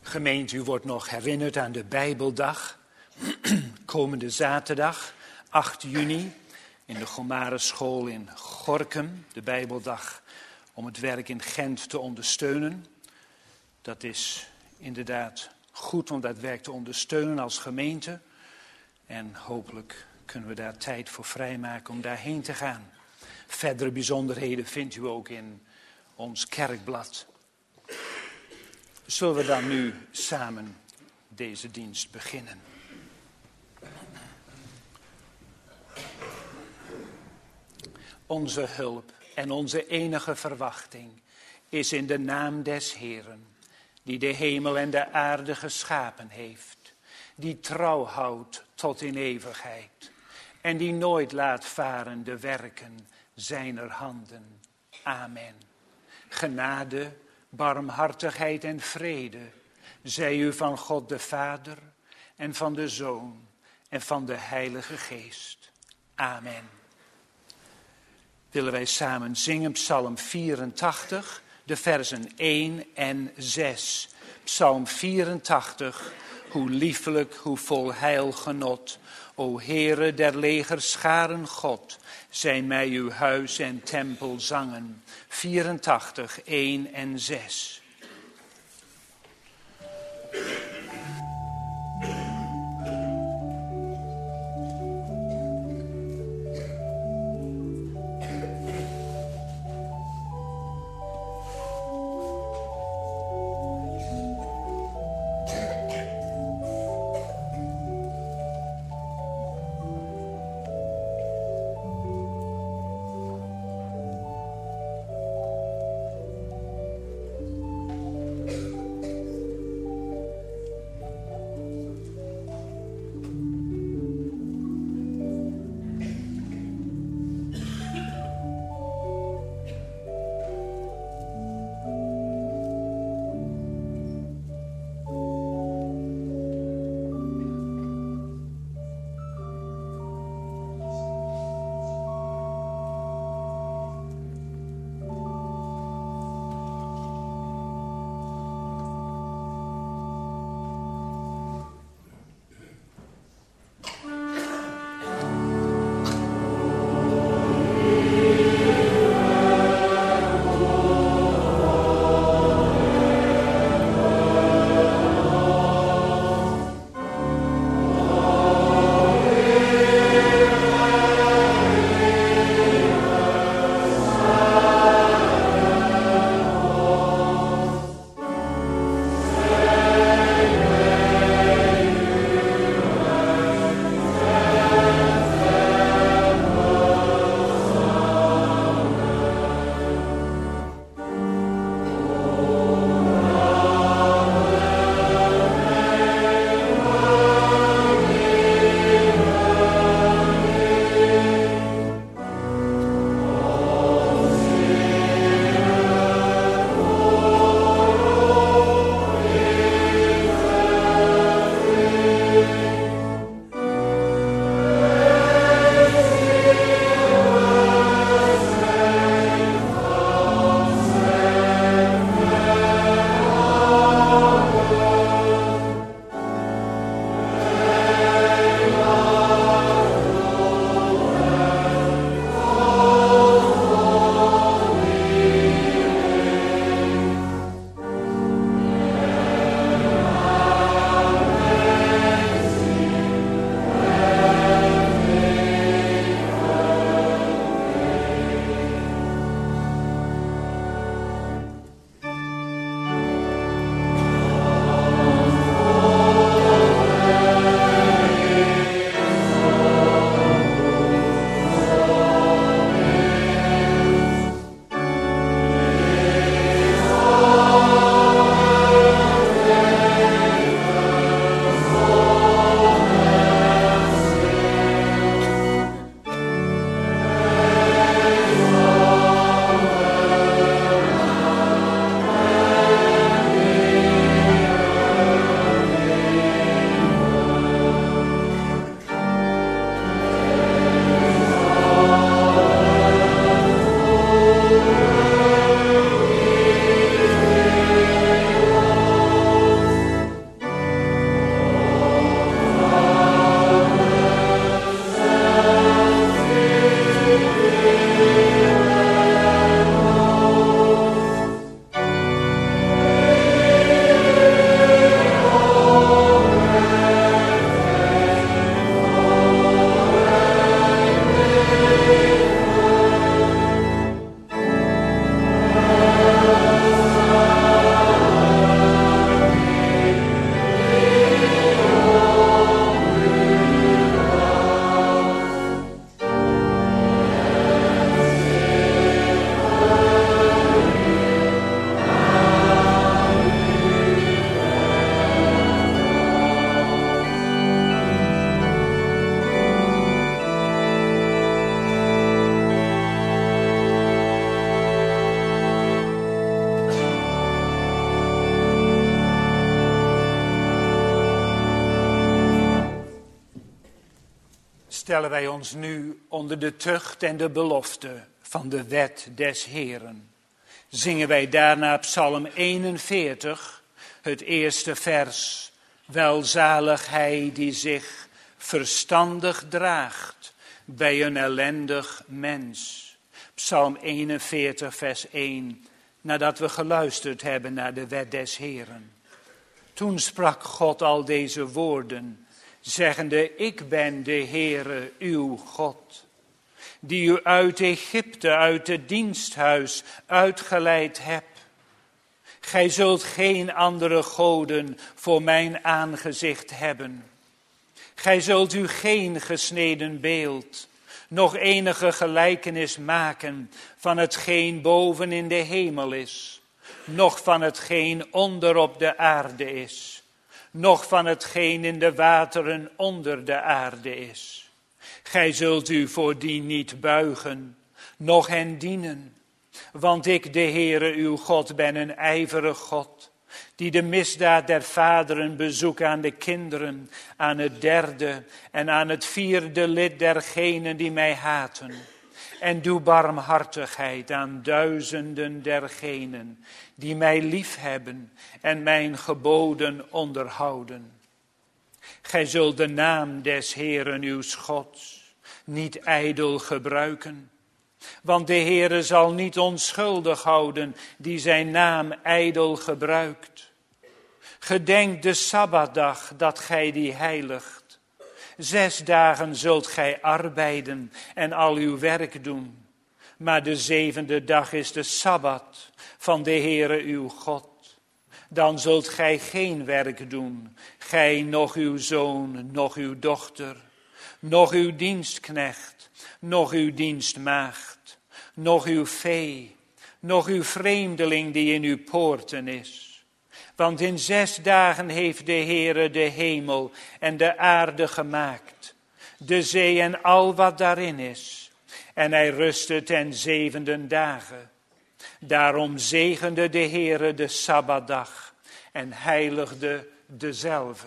Gemeente, u wordt nog herinnerd aan de Bijbeldag. Komende zaterdag, 8 juni, in de Gomarenschool in Gorinchem. De Bijbeldag om het werk in Gent te ondersteunen. Dat is inderdaad goed om dat werk te ondersteunen als gemeente. En hopelijk kunnen we daar tijd voor vrijmaken om daarheen te gaan. Verdere bijzonderheden vindt u ook in ons kerkblad. Zullen we dan nu samen deze dienst beginnen? Onze hulp en onze enige verwachting is in de naam des Heeren, die de hemel en de aarde geschapen heeft, die trouw houdt tot in eeuwigheid en die nooit laat varen de werken zijner handen. Amen. Genade, barmhartigheid en vrede zij u van God de Vader en van de Zoon en van de Heilige Geest. Amen. Willen wij samen zingen Psalm 84, de versen 1 en 6. Psalm 84, hoe liefelijk, hoe vol heilgenot. O Heere der legerscharen God, zijn mij uw huis en tempel zangen. 84, 1 en 6. stellen wij ons nu onder de tucht en de belofte van de wet des Heeren. Zingen wij daarna Psalm 41, het eerste vers. Welzalig hij die zich verstandig draagt bij een ellendig mens. Psalm 41, vers 1, nadat we geluisterd hebben naar de wet des Heeren. Toen sprak God al deze woorden, zeggende, ik ben de Heere, uw God, die u uit Egypte, uit het diensthuis uitgeleid heb. Gij zult geen andere goden voor mijn aangezicht hebben. Gij zult u geen gesneden beeld, nog enige gelijkenis maken van hetgeen boven in de hemel is, noch van hetgeen onder op de aarde is, noch van hetgeen in de wateren onder de aarde is. Gij zult u voor die niet buigen, noch hen dienen, want ik, de Heere uw God, ben een ijverig God, die de misdaad der vaderen bezoekt aan de kinderen, aan het derde en aan het vierde lid dergenen die mij haten. En doe barmhartigheid aan duizenden dergenen die mij liefhebben en mijn geboden onderhouden. Gij zult de naam des Heeren uw Gods niet ijdel gebruiken. Want de Heere zal niet onschuldig houden die zijn naam ijdel gebruikt. Gedenk de Sabbatdag dat gij die heiligt. 6 dagen zult gij arbeiden en al uw werk doen. Maar de 7e dag is de Sabbat van de Heere uw God. Dan zult gij geen werk doen, gij, noch uw zoon, noch uw dochter, noch uw dienstknecht, noch uw dienstmaagd, noch uw vee, noch uw vreemdeling die in uw poorten is. Want in 6 dagen heeft de Heere de hemel en de aarde gemaakt, de zee en al wat daarin is. En hij rustte ten 7e dagen. Daarom zegende de Heere de Sabbatdag en heiligde dezelve.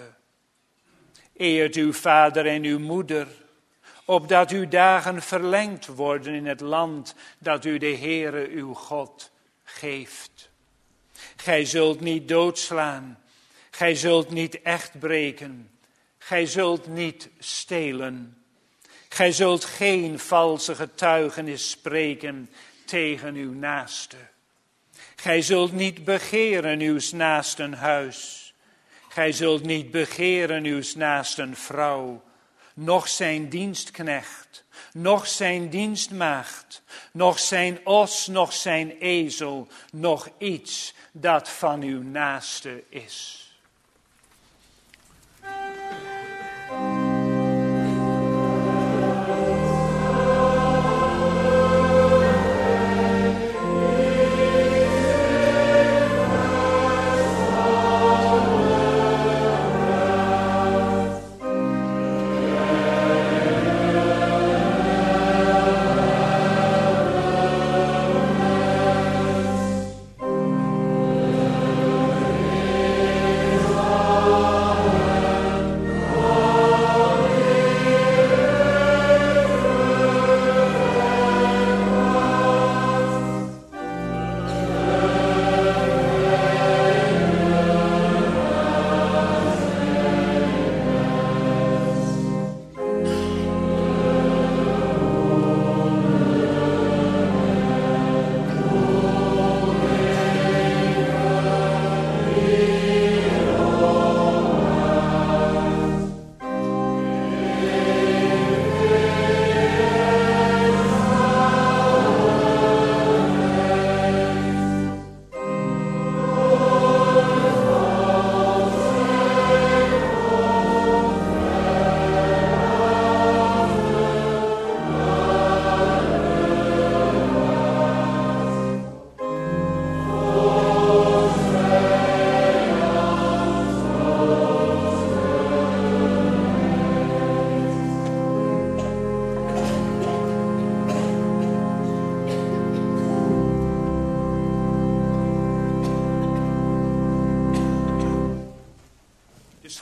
Eert uw vader en uw moeder, opdat uw dagen verlengd worden in het land dat u de Heere uw God geeft. Gij zult niet doodslaan, gij zult niet echt breken, gij zult niet stelen. Gij zult geen valse getuigenis spreken tegen uw naaste. Gij zult niet begeren uws naasten huis. Gij zult niet begeren uws naasten vrouw, noch zijn dienstknecht, noch zijn dienstmaagd, noch zijn os, noch zijn ezel, noch iets dat van uw naaste is.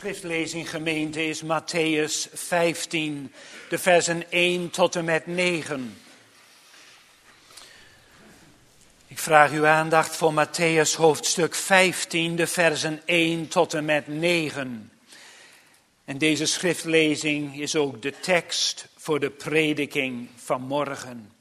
schriftlezing, gemeente, is Mattheüs 15, de versen 1 tot en met 9. Ik vraag uw aandacht voor Mattheüs hoofdstuk 15, de versen 1 tot en met 9. En deze schriftlezing is ook de tekst voor de prediking van morgen.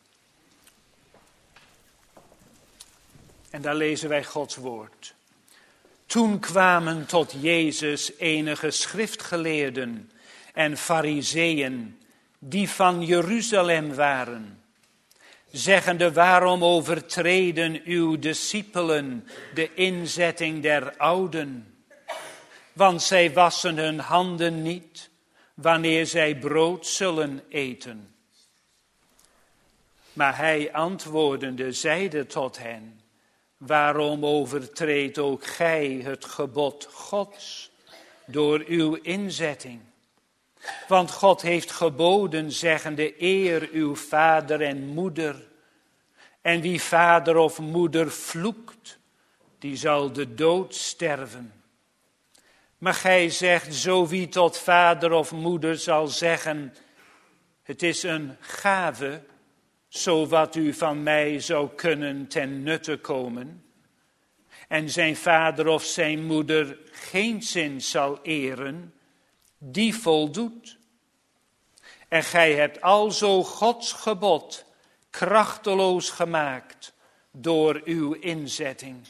En daar lezen wij Gods woord. Toen kwamen tot Jezus enige schriftgeleerden en farizeeën die van Jeruzalem waren, zeggende: waarom overtreden uw discipelen de inzetting der ouden? Want zij wassen hun handen niet wanneer zij brood zullen eten. Maar hij antwoordende zeide tot hen: waarom overtreedt ook gij het gebod Gods door uw inzetting? Want God heeft geboden, zeggende: eer uw vader en moeder. En wie vader of moeder vloekt, die zal de dood sterven. Maar gij zegt: zo wie tot vader of moeder zal zeggen: het is een gave, zo wat u van mij zou kunnen ten nutte komen, en zijn vader of zijn moeder geenszins zal eren, die voldoet. En gij hebt alzo Gods gebod krachteloos gemaakt door uw inzetting.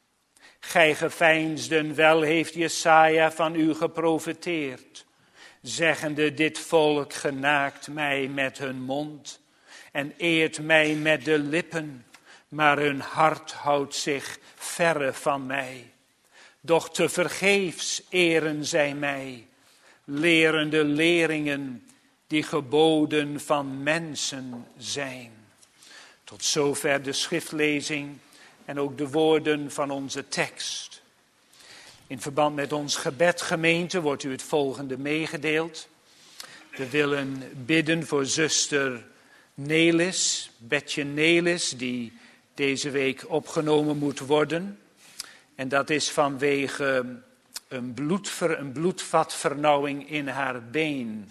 Gij geveinsden, wel heeft Jesaja van u geprofeteerd, zeggende: dit volk genaakt mij met hun mond en eert mij met de lippen, maar hun hart houdt zich verre van mij. Doch tevergeefs eren zij mij, lerende leringen die geboden van mensen zijn. Tot zover de schriftlezing en ook de woorden van onze tekst. In verband met ons gebed, gemeente, wordt u het volgende meegedeeld. We willen bidden voor zuster Nelis, Betje Nelis, die deze week opgenomen moet worden. En dat is vanwege een bloedvatvernauwing in haar been.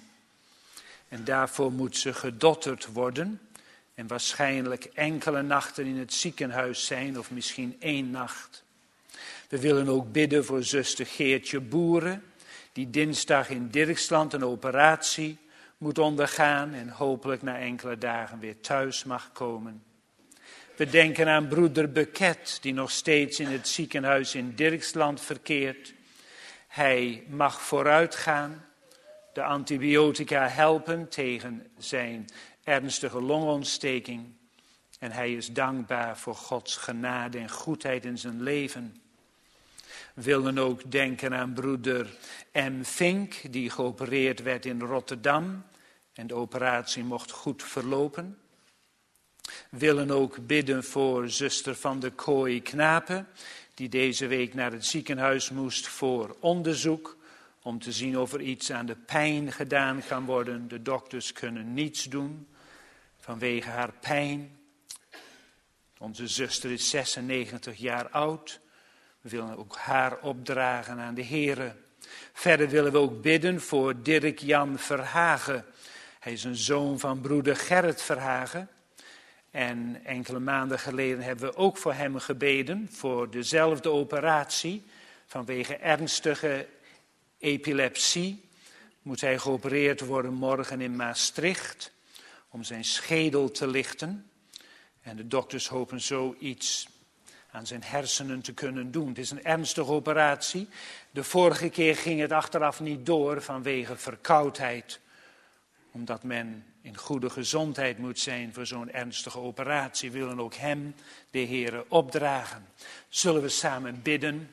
En daarvoor moet ze gedotterd worden. En waarschijnlijk enkele nachten in het ziekenhuis zijn, of misschien 1 nacht. We willen ook bidden voor zuster Geertje Boeren, die dinsdag in Dirksland een operatie moet ondergaan en hopelijk na enkele dagen weer thuis mag komen. We denken aan broeder Beket, die nog steeds in het ziekenhuis in Dirksland verkeert. Hij mag vooruitgaan, de antibiotica helpen tegen zijn ernstige longontsteking. En hij is dankbaar voor Gods genade en goedheid in zijn leven. We willen ook denken aan broeder M. Vink, die geopereerd werd in Rotterdam. En de operatie mocht goed verlopen. We willen ook bidden voor zuster van de Kooi Knapen, die deze week naar het ziekenhuis moest voor onderzoek, om te zien of er iets aan de pijn gedaan kan worden. De dokters kunnen niets doen vanwege haar pijn. Onze zuster is 96 jaar oud. We willen ook haar opdragen aan de Here. Verder willen we ook bidden voor Dirk Jan Verhagen. Hij is een zoon van broeder Gerrit Verhagen. En enkele maanden geleden hebben we ook voor hem gebeden, voor dezelfde operatie. Vanwege ernstige epilepsie moet hij geopereerd worden morgen in Maastricht, om zijn schedel te lichten. En de dokters hopen zoiets aan zijn hersenen te kunnen doen. Het is een ernstige operatie. De vorige keer ging het achteraf niet door vanwege verkoudheid, omdat men in goede gezondheid moet zijn voor zo'n ernstige operatie. We willen ook hem, de Heere, opdragen. Zullen we samen bidden?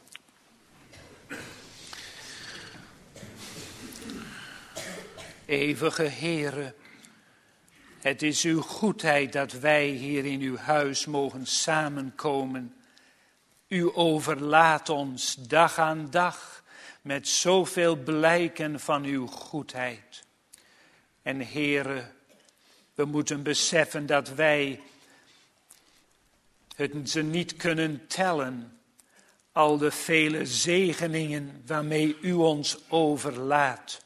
Eeuwige Heere, het is uw goedheid dat wij hier in uw huis mogen samenkomen. U overlaat ons dag aan dag met zoveel blijken van uw goedheid. En Heere, we moeten beseffen dat wij ze niet kunnen tellen. al de vele zegeningen waarmee u ons overlaadt.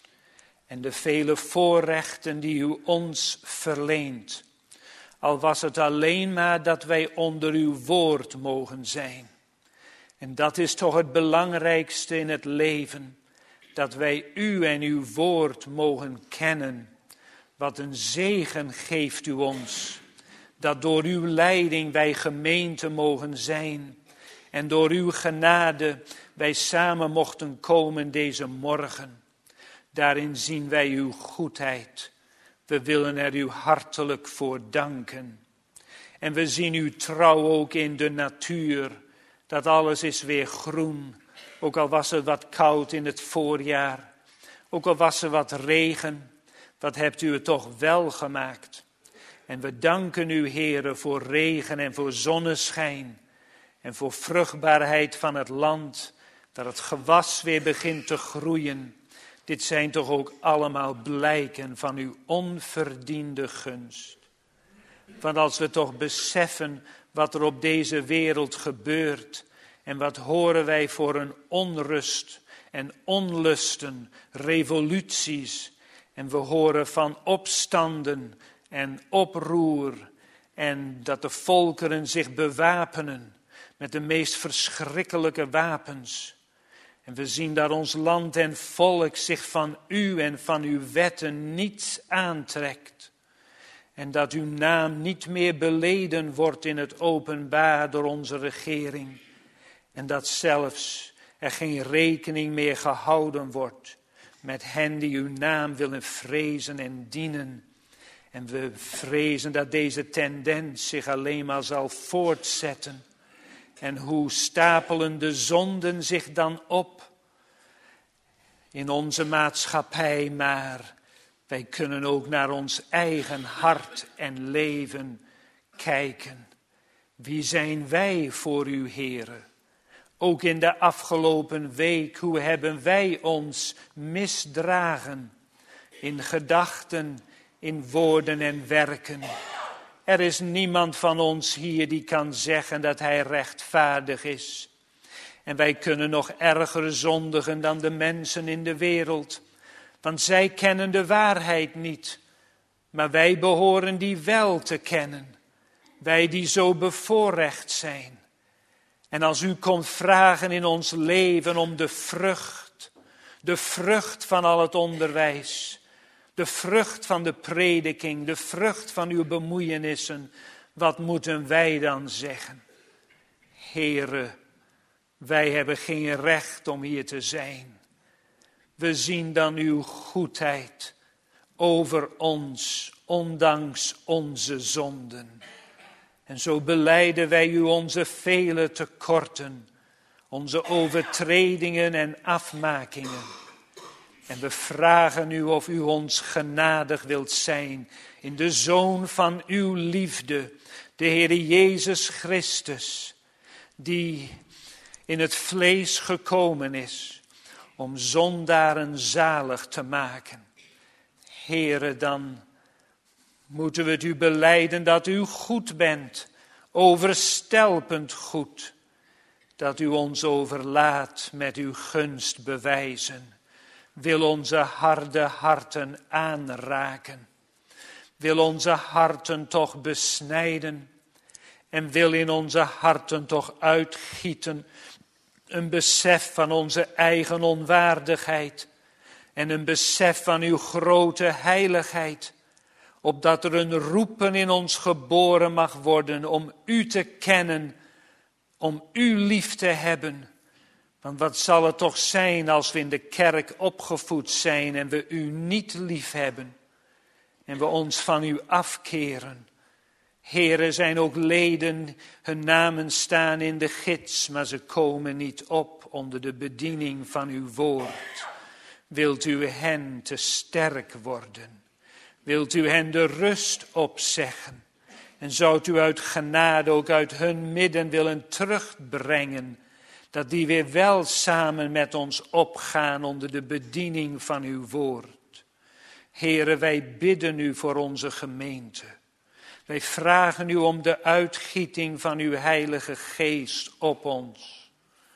En de vele voorrechten die u ons verleent. Al was het alleen maar dat wij onder uw woord mogen zijn. En dat is toch het belangrijkste in het leven. Dat wij u en uw woord mogen kennen. Wat een zegen geeft u ons. Dat door uw leiding wij gemeente mogen zijn. En door uw genade wij samen mochten komen deze morgen. Daarin zien wij uw goedheid. We willen er u hartelijk voor danken. En we zien uw trouw ook in de natuur. Dat alles is weer groen. Ook al was het wat koud in het voorjaar. Ook al was er wat regen. Wat hebt u het toch wel gemaakt. En we danken u, Heere, voor regen en voor zonneschijn. En voor vruchtbaarheid van het land. Dat het gewas weer begint te groeien. Dit zijn toch ook allemaal blijken van uw onverdiende gunst. Want als we toch beseffen wat er op deze wereld gebeurt. En wat horen wij voor een onrust en onlusten, revoluties. En we horen van opstanden en oproer. En dat de volkeren zich bewapenen met de meest verschrikkelijke wapens. En we zien dat ons land en volk zich van u en van uw wetten niets aantrekt. En dat uw naam niet meer beleden wordt in het openbaar door onze regering. En dat zelfs er geen rekening meer gehouden wordt met hen die uw naam willen vrezen en dienen. En we vrezen dat deze tendens zich alleen maar zal voortzetten. En hoe stapelen de zonden zich dan op in onze maatschappij, maar wij kunnen ook naar ons eigen hart en leven kijken. Wie zijn wij voor u, Heere? Ook in de afgelopen week, hoe hebben wij ons misdragen in gedachten, in woorden en werken. Er is niemand van ons hier die kan zeggen dat hij rechtvaardig is. En wij kunnen nog erger zondigen dan de mensen in de wereld. Want zij kennen de waarheid niet. Maar wij behoren die wel te kennen. Wij die zo bevoorrecht zijn. En als u komt vragen in ons leven om de vrucht van al het onderwijs. De vrucht van de prediking, de vrucht van uw bemoeienissen. Wat moeten wij dan zeggen? Heere, wij hebben geen recht om hier te zijn. We zien dan uw goedheid over ons, ondanks onze zonden. En zo belijden wij u onze vele tekorten, onze overtredingen en afmakingen. En we vragen u of u ons genadig wilt zijn in de Zoon van uw liefde, de Heere Jezus Christus, die in het vlees gekomen is om zondaren zalig te maken. Heere, dan moeten we het u belijden dat u goed bent, overstelpend goed, dat u ons overlaat met uw gunst bewijzen. Wil onze harde harten aanraken. Wil onze harten toch besnijden. En wil in onze harten toch uitgieten een besef van onze eigen onwaardigheid. En een besef van uw grote heiligheid. Opdat er een roepen in ons geboren mag worden om u te kennen. Om u lief te hebben. Want wat zal het toch zijn als we in de kerk opgevoed zijn en we u niet lief hebben. En we ons van u afkeren. Heere, zijn ook leden, hun namen staan in de gids, maar ze komen niet op onder de bediening van uw woord. Wilt u hen te sterk worden? Wilt u hen de rust opzeggen? En zoudt u uit genade ook uit hun midden willen terugbrengen, dat die weer wel samen met ons opgaan onder de bediening van uw woord. Heere, wij bidden u voor onze gemeente. Wij vragen u om de uitgieting van uw Heilige Geest op ons.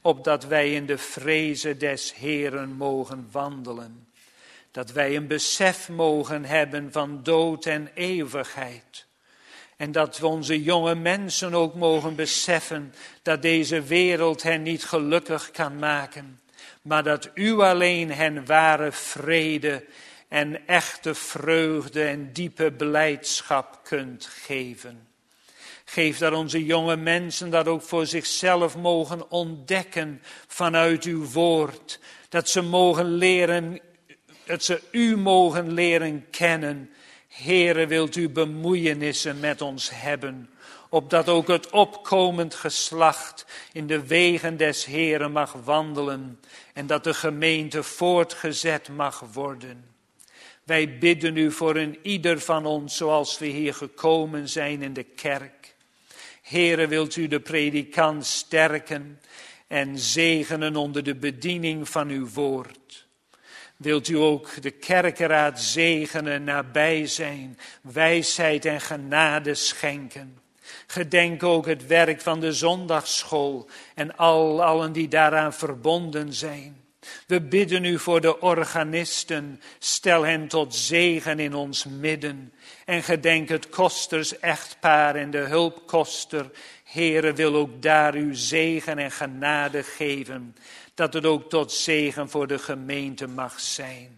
opdat wij in de vreze des Heeren mogen wandelen. Dat wij een besef mogen hebben van dood en eeuwigheid. En dat we onze jonge mensen ook mogen beseffen dat deze wereld hen niet gelukkig kan maken. Maar dat u alleen hen ware vrede en echte vreugde en diepe blijdschap kunt geven. Geef dat onze jonge mensen dat ook voor zichzelf mogen ontdekken vanuit uw woord. Dat ze mogen leren, dat ze u mogen leren kennen. Heere, wilt u bemoeienissen met ons hebben, opdat ook het opkomend geslacht in de wegen des Heeren mag wandelen en dat de gemeente voortgezet mag worden. Wij bidden u voor een ieder van ons zoals we hier gekomen zijn in de kerk. Heere, wilt u de predikant sterken en zegenen onder de bediening van uw woord. Wilt u ook de kerkeraad zegenen, nabij zijn, wijsheid en genade schenken. Gedenk ook het werk van de zondagsschool en allen die daaraan verbonden zijn. We bidden u voor de organisten, stel hen tot zegen in ons midden. En gedenk het kosters-echtpaar en de hulpkoster. Heere, wil ook daar uw zegen en genade geven, dat het ook tot zegen voor de gemeente mag zijn.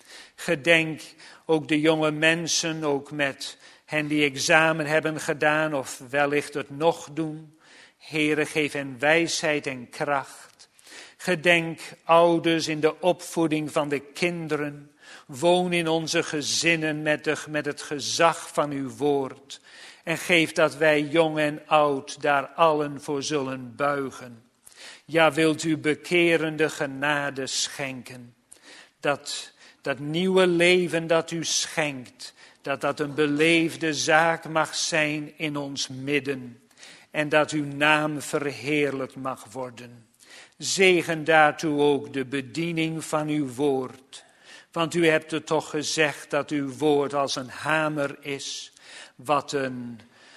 Gedenk ook de jonge mensen, ook met hen die examen hebben gedaan of wellicht het nog doen. Heere, geef hen wijsheid en kracht. Gedenk ouders in de opvoeding van de kinderen. Woon in onze gezinnen met het gezag van uw woord. En geef dat wij jong en oud daar allen voor zullen buigen. Ja, wilt u bekerende genade schenken. Dat nieuwe leven dat u schenkt, dat een beleefde zaak mag zijn in ons midden. En dat uw naam verheerlijkt mag worden. Zegen daartoe ook de bediening van uw woord. Want u hebt het toch gezegd dat uw woord als een hamer is, wat een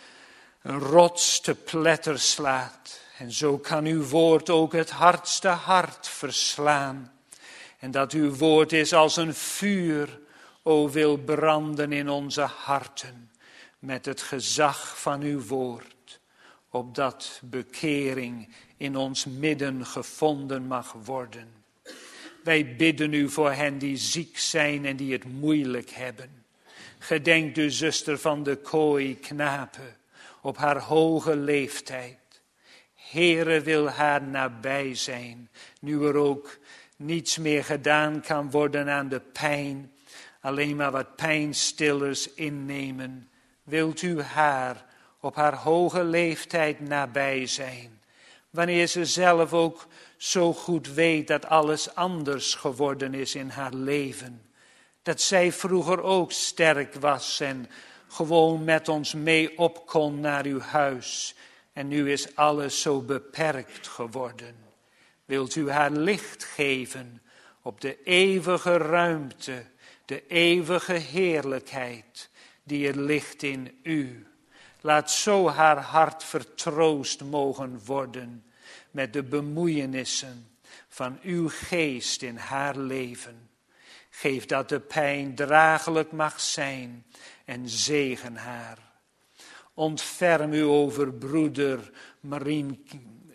rots te pletter slaat. En zo kan uw woord ook het hardste hart verslaan. En dat uw woord is als een vuur, o wil branden in onze harten, met het gezag van uw woord, opdat bekering in ons midden gevonden mag worden. Wij bidden u voor hen die ziek zijn en die het moeilijk hebben. Gedenk de zuster van de kooi Knapen op haar hoge leeftijd. Heere, wil haar nabij zijn, nu er ook niets meer gedaan kan worden aan de pijn, alleen maar wat pijnstillers innemen. Wilt u haar op haar hoge leeftijd nabij zijn, wanneer ze zelf ook zo goed weet dat alles anders geworden is in haar leven. Dat zij vroeger ook sterk was en gewoon met ons mee op kon naar uw huis. En nu is alles zo beperkt geworden. Wilt u haar licht geven op de eeuwige ruimte, de eeuwige heerlijkheid die er ligt in u. Laat zo haar hart vertroost mogen worden met de bemoeienissen van uw geest in haar leven. Geef dat de pijn draaglijk mag zijn en zegen haar. Ontferm u over broeder Marien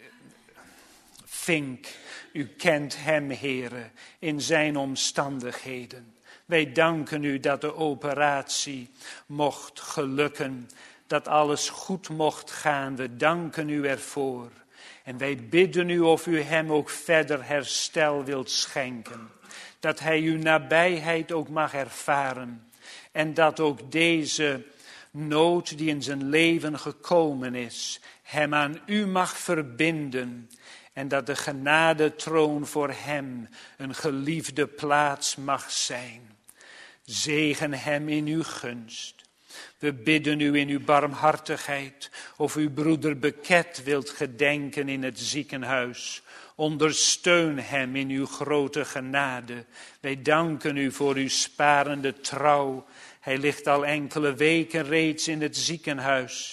Vink. U kent hem, Heere, in zijn omstandigheden. Wij danken u dat de operatie mocht gelukken, dat alles goed mocht gaan. We danken u ervoor. En wij bidden u of u hem ook verder herstel wilt schenken. Dat hij uw nabijheid ook mag ervaren. En dat ook deze nood die in zijn leven gekomen is, hem aan u mag verbinden. En dat de genadetroon voor hem een geliefde plaats mag zijn. Zegen hem in uw gunst. We bidden u in uw barmhartigheid of uw broeder Beket wilt gedenken in het ziekenhuis. Ondersteun hem in uw grote genade. Wij danken u voor uw sparende trouw. Hij ligt al enkele weken reeds in het ziekenhuis.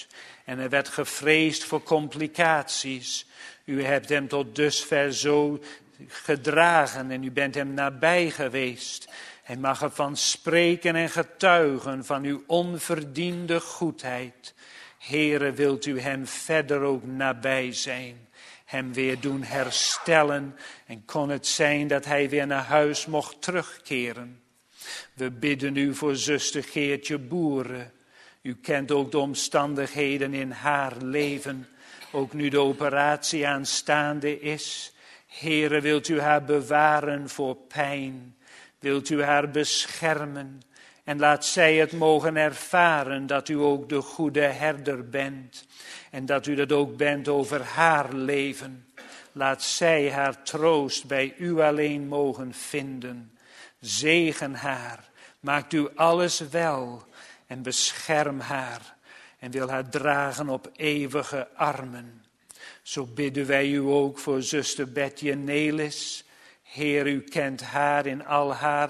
En hij werd gevreesd voor complicaties. U hebt hem tot dusver zo gedragen en u bent hem nabij geweest. Hij mag ervan spreken en getuigen van uw onverdiende goedheid. Heere, wilt u hem verder ook nabij zijn, hem weer doen herstellen en kon het zijn dat hij weer naar huis mocht terugkeren. We bidden u voor zuster Geertje Boeren. U kent ook de omstandigheden in haar leven, ook nu de operatie aanstaande is. Heere, wilt u haar bewaren voor pijn, wilt u haar beschermen en laat zij het mogen ervaren dat u ook de goede herder bent en dat u dat ook bent over haar leven. Laat zij haar troost bij u alleen mogen vinden. Zegen haar, maakt u alles wel en bescherm haar en wil haar dragen op eeuwige armen. Zo bidden wij u ook voor zuster Betje Nelis. Heer, u kent haar in al haar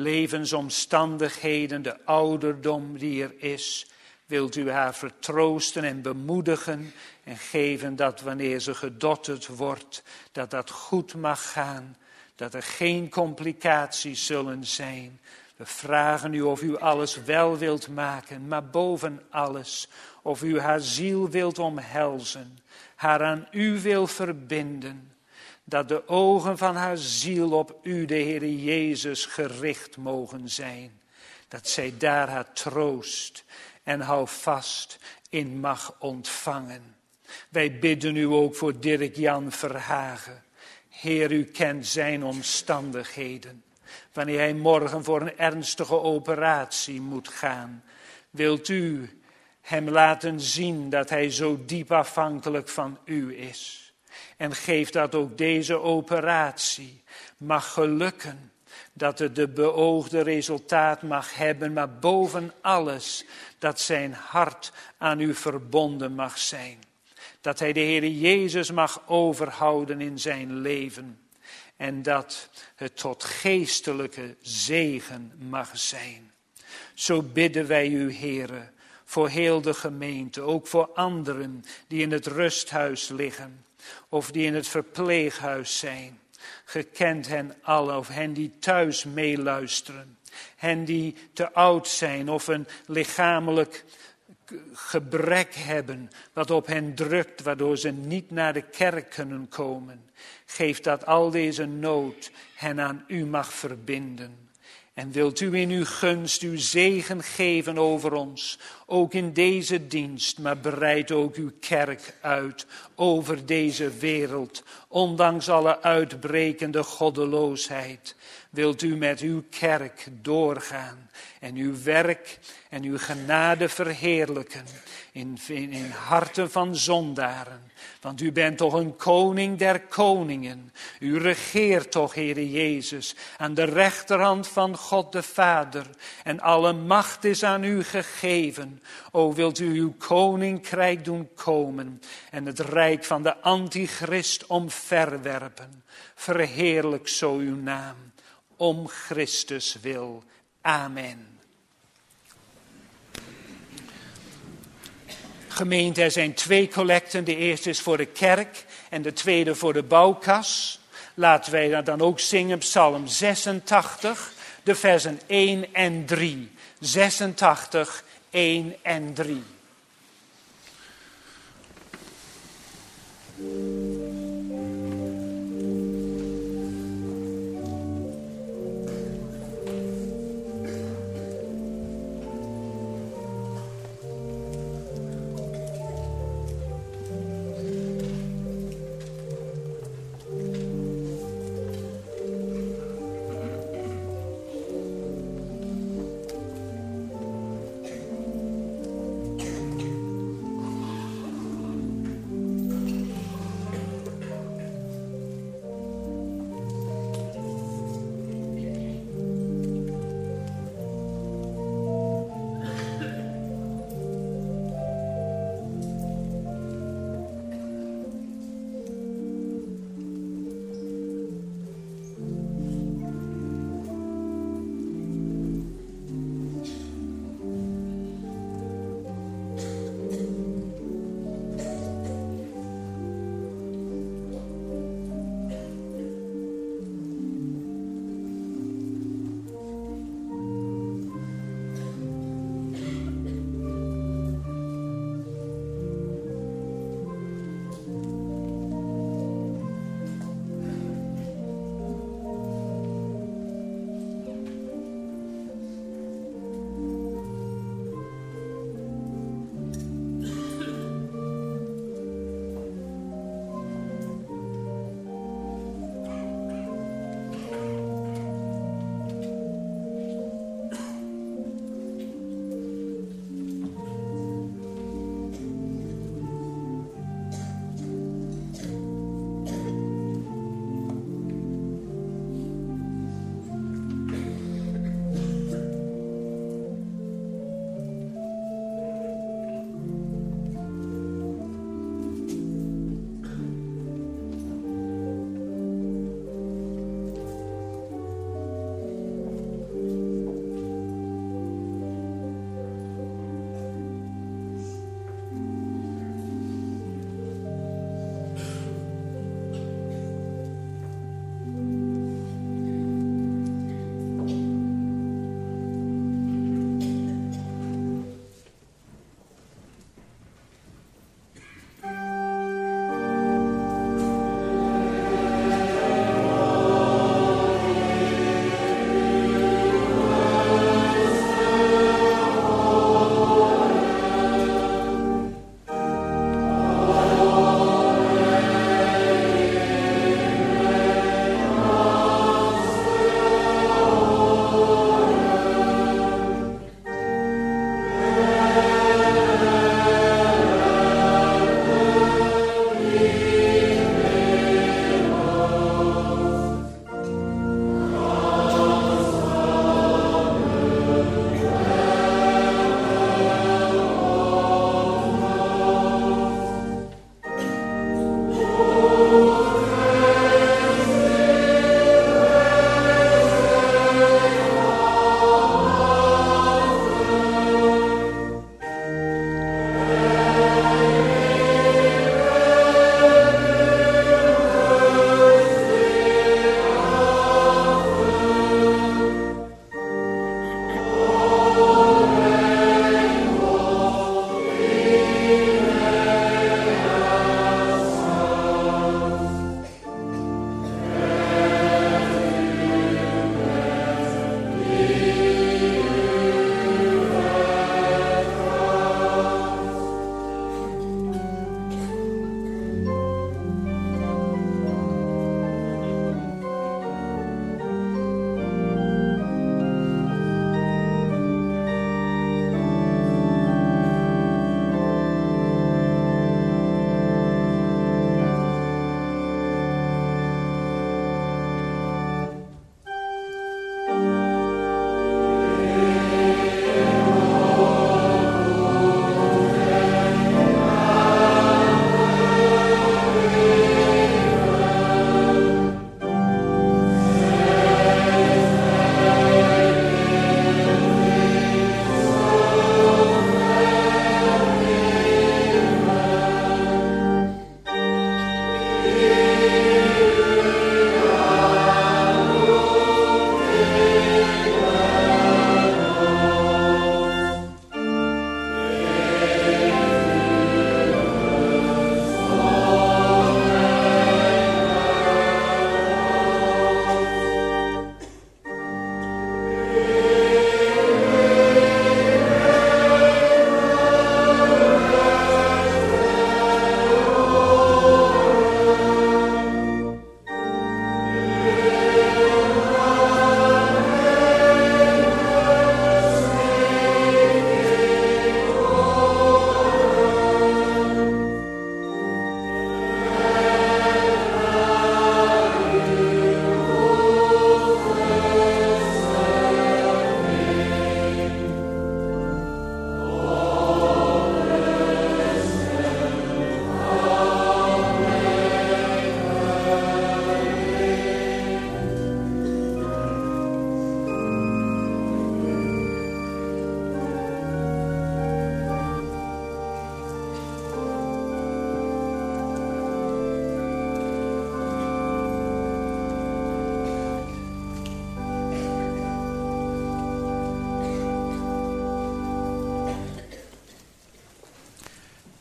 levensomstandigheden, de ouderdom die er is. Wilt u haar vertroosten en bemoedigen en geven dat wanneer ze gedotterd wordt, dat dat goed mag gaan, dat er geen complicaties zullen zijn. We vragen u of u alles wel wilt maken, maar boven alles of u haar ziel wilt omhelzen, haar aan u wil verbinden, dat de ogen van haar ziel op u, de Heere Jezus, gericht mogen zijn, dat zij daar haar troost en houvast in mag ontvangen. Wij bidden u ook voor Dirk-Jan Verhagen. Heer, u kent zijn omstandigheden. Wanneer hij morgen voor een ernstige operatie moet gaan, wilt u hem laten zien dat hij zo diep afhankelijk van u is. En geef dat ook deze operatie mag gelukken, dat het de beoogde resultaat mag hebben, maar boven alles dat zijn hart aan u verbonden mag zijn. Dat hij de Heere Jezus mag overhouden in zijn leven. En dat het tot geestelijke zegen mag zijn. Zo bidden wij u, Heere, voor heel de gemeente. Ook voor anderen die in het rusthuis liggen. Of die in het verpleeghuis zijn. Gekend hen allen, of hen die thuis meeluisteren. Hen die te oud zijn of een lichamelijk gebrek hebben wat op hen drukt, waardoor ze niet naar de kerk kunnen komen. Geef dat al deze nood hen aan u mag verbinden. En wilt u in uw gunst uw zegen geven over ons, ook in deze dienst, maar breid ook uw kerk uit over deze wereld, ondanks alle uitbrekende goddeloosheid. Wilt u met uw kerk doorgaan en uw werk en uw genade verheerlijken in harten van zondaren. Want u bent toch een koning der koningen. U regeert toch, Heere Jezus, aan de rechterhand van God de Vader. En alle macht is aan u gegeven. O, wilt u uw koninkrijk doen komen en het rijk van de antichrist omverwerpen. Verheerlijk zo uw naam, om Christus wil. Amen. Gemeente, er zijn 2 collecten. De eerste is voor de kerk en de tweede voor de bouwkas. Laten wij dat dan ook zingen, Psalm 86, de versen 1 en 3. 86, 1 en 3.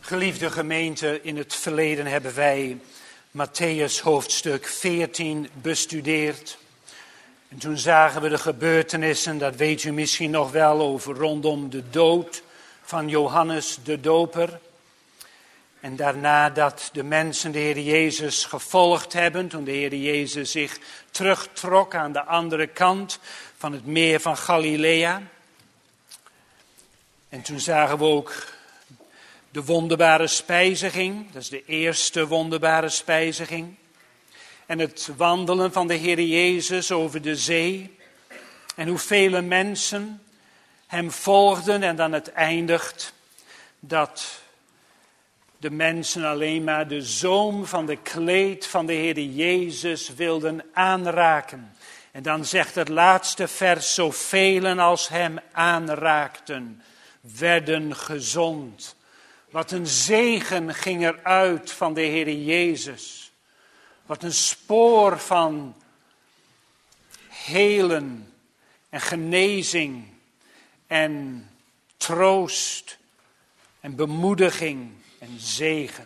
Geliefde gemeente, in het verleden hebben wij Mattheüs hoofdstuk 14 bestudeerd. En toen zagen we de gebeurtenissen, dat weet u misschien nog wel, over rondom de dood van Johannes de Doper. En daarna dat de mensen de Heer Jezus gevolgd hebben, toen de Heer Jezus zich terugtrok aan de andere kant van het meer van Galilea. En toen zagen we ook de wonderbare spijziging, dat is de eerste wonderbare spijziging. En het wandelen van de Heer Jezus over de zee. En hoe vele mensen hem volgden en dan het eindigt dat de mensen alleen maar de zoom van de kleed van de Heer Jezus wilden aanraken. En dan zegt het laatste vers, zoveel als hem aanraakten, werden gezond. Wat een zegen ging eruit van de Heer Jezus. Wat een spoor van helen en genezing en troost en bemoediging en zegen.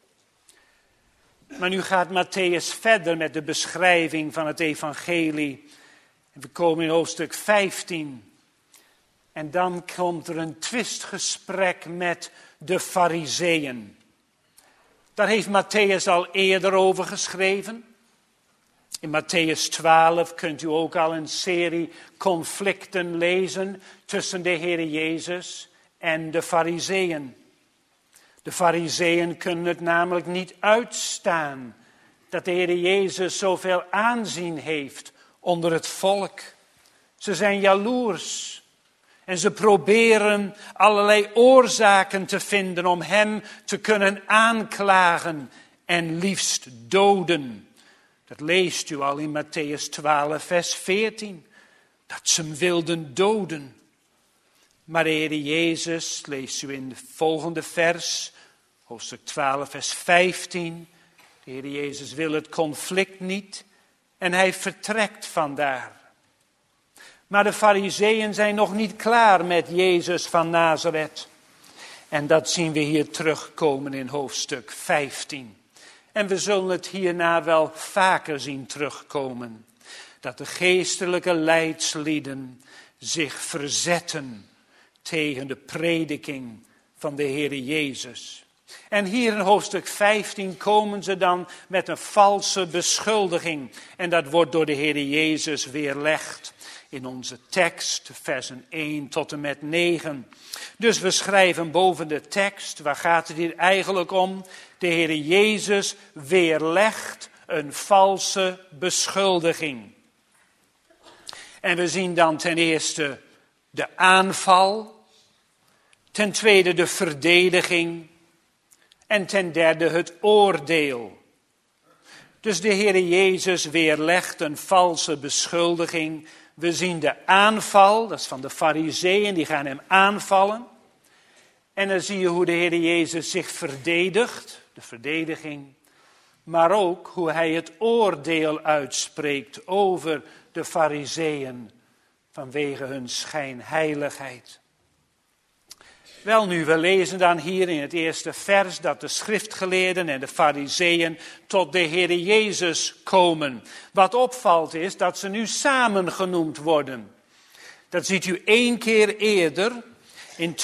Maar nu gaat Mattheüs verder met de beschrijving van het evangelie. En we komen in hoofdstuk 15. En dan komt er een twistgesprek met de Farizeeën. Daar heeft Mattheüs al eerder over geschreven. In Mattheüs 12 kunt u ook al een serie conflicten lezen tussen de Heer Jezus en de Farizeeën. De Farizeeën kunnen het namelijk niet uitstaan dat de Heer Jezus zoveel aanzien heeft onder het volk. Ze zijn jaloers. En ze proberen allerlei oorzaken te vinden om hem te kunnen aanklagen en liefst doden. Dat leest u al in Mattheüs 12, vers 14. Dat ze hem wilden doden. Maar de Heer Jezus, leest u in het volgende vers, hoofdstuk 12, vers 15. De Heer Jezus wil het conflict niet en hij vertrekt vandaar. Maar de Farizeeën zijn nog niet klaar met Jezus van Nazareth. En dat zien we hier terugkomen in hoofdstuk 15. En we zullen het hierna wel vaker zien terugkomen. Dat de geestelijke leidslieden zich verzetten tegen de prediking van de Heer Jezus. En hier in hoofdstuk 15 komen ze dan met een valse beschuldiging. En dat wordt door de Heer Jezus weerlegd. In onze tekst, versen 1 tot en met 9. Dus we schrijven boven de tekst, waar gaat het hier eigenlijk om? De Heer Jezus weerlegt een valse beschuldiging. En we zien dan ten eerste de aanval, ten tweede de verdediging en ten derde het oordeel. Dus de Heer Jezus weerlegt een valse beschuldiging. We zien de aanval, dat is van de Farizeeën, die gaan hem aanvallen. En dan zie je hoe de Heer Jezus zich verdedigt, de verdediging. Maar ook hoe hij het oordeel uitspreekt over de Farizeeën vanwege hun schijnheiligheid. Welnu, we lezen dan hier in het eerste vers dat de schriftgeleerden en de Farizeeën tot de Heer Jezus komen. Wat opvalt is dat ze nu samen genoemd worden. Dat ziet u 1 keer eerder in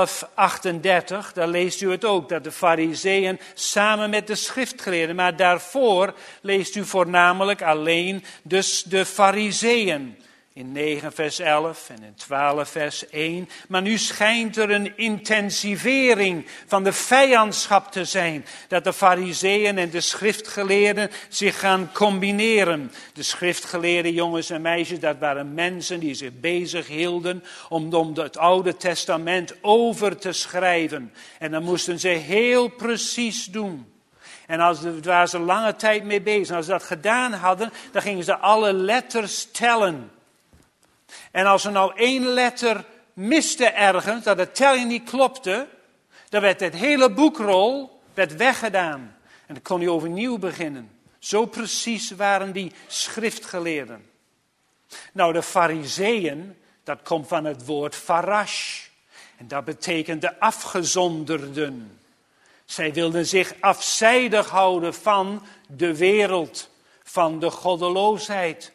12:38, daar leest u het ook, dat de Farizeeën samen met de schriftgeleerden. Maar daarvoor leest u voornamelijk alleen dus de Farizeeën. In 9 vers 11 en in 12 vers 1. Maar nu schijnt er een intensivering van de vijandschap te zijn. Dat de Farizeeën en de schriftgeleerden zich gaan combineren. De schriftgeleerde jongens en meisjes, dat waren mensen die zich bezig hielden om het Oude Testament over te schrijven. En dan moesten ze heel precies doen. En daar waren ze lange tijd mee bezig. En als ze dat gedaan hadden, dan gingen ze alle letters tellen. En als er nou 1 letter miste ergens, dat de telling niet klopte, dan werd het hele boekrol weggedaan. En dan kon hij overnieuw beginnen. Zo precies waren die schriftgeleerden. Nou, de Farizeeën, dat komt van het woord farash. En dat betekent de afgezonderden. Zij wilden zich afzijdig houden van de wereld, van de goddeloosheid.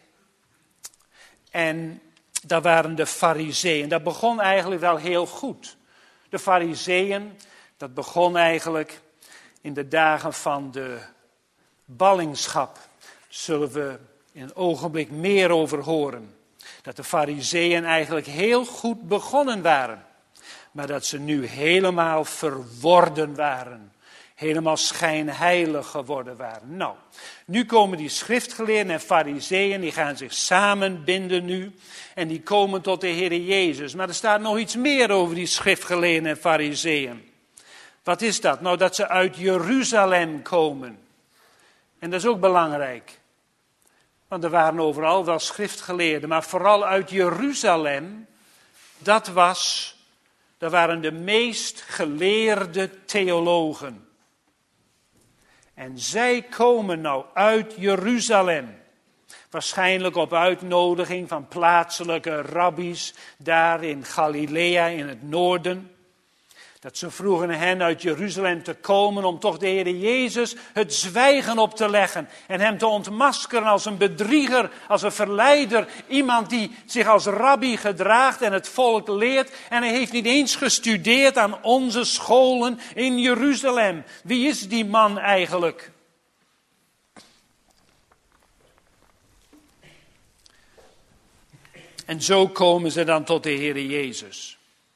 En dat waren de Farizeeën. Dat begon eigenlijk wel heel goed. De Farizeeën, dat begon eigenlijk in de dagen van de ballingschap. Daar zullen we in een ogenblik meer over horen. Dat de Farizeeën eigenlijk heel goed begonnen waren. Maar dat ze nu helemaal verworden waren. Helemaal schijnheilig geworden waren. Nou, nu komen die schriftgeleerden en Farizeeën, die gaan zich samenbinden nu. En die komen tot de Heer Jezus. Maar er staat nog iets meer over die schriftgeleerden en Farizeeën. Wat is dat? Nou, dat ze uit Jeruzalem komen. En dat is ook belangrijk. Want er waren overal wel schriftgeleerden, maar vooral uit Jeruzalem, dat waren de meest geleerde theologen. En zij komen nou uit Jeruzalem. Waarschijnlijk op uitnodiging van plaatselijke rabbies daar in Galilea in het noorden. Dat ze vroegen hen uit Jeruzalem te komen om toch de Heer Jezus het zwijgen op te leggen. En hem te ontmaskeren als een bedrieger, als een verleider. Iemand die zich als rabbi gedraagt en het volk leert. En hij heeft niet eens gestudeerd aan onze scholen in Jeruzalem. Wie is die man eigenlijk? En zo komen ze dan tot de Heer Jezus.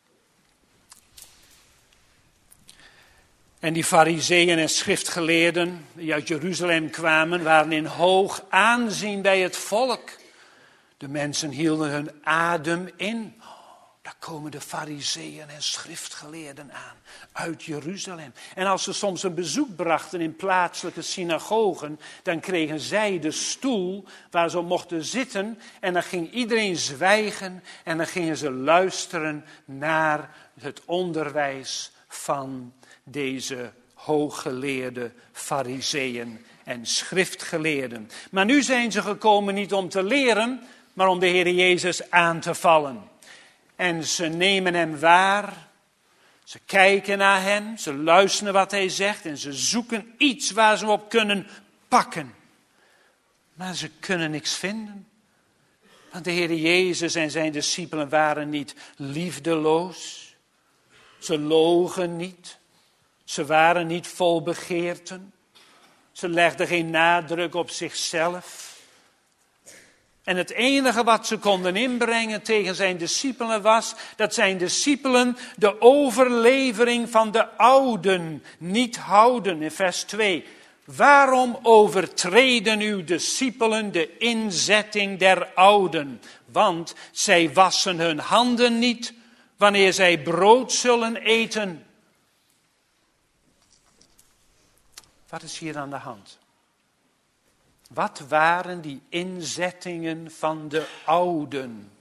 En die Farizeeën en schriftgeleerden die uit Jeruzalem kwamen, waren in hoog aanzien bij het volk. De mensen hielden hun adem in. Daar komen de Farizeeën en schriftgeleerden aan, uit Jeruzalem. En als ze soms een bezoek brachten in plaatselijke synagogen, dan kregen zij de stoel waar ze mochten zitten. En dan ging iedereen zwijgen en dan gingen ze luisteren naar het onderwijs van deze hooggeleerde Farizeeën en schriftgeleerden. Maar nu zijn ze gekomen niet om te leren, maar om de Heer Jezus aan te vallen. En ze nemen hem waar, ze kijken naar hem, ze luisteren wat hij zegt en ze zoeken iets waar ze op kunnen pakken. Maar ze kunnen niks vinden. Want de Heer Jezus en zijn discipelen waren niet liefdeloos. Ze logen niet. Ze waren niet vol begeerten. Ze legden geen nadruk op zichzelf. En het enige wat ze konden inbrengen tegen zijn discipelen was dat zijn discipelen de overlevering van de ouden niet houden. In vers 2. Waarom overtreden uw discipelen de inzetting der ouden? Want zij wassen hun handen niet wanneer zij brood zullen eten. Wat is hier aan de hand? Wat waren die inzettingen van de ouden?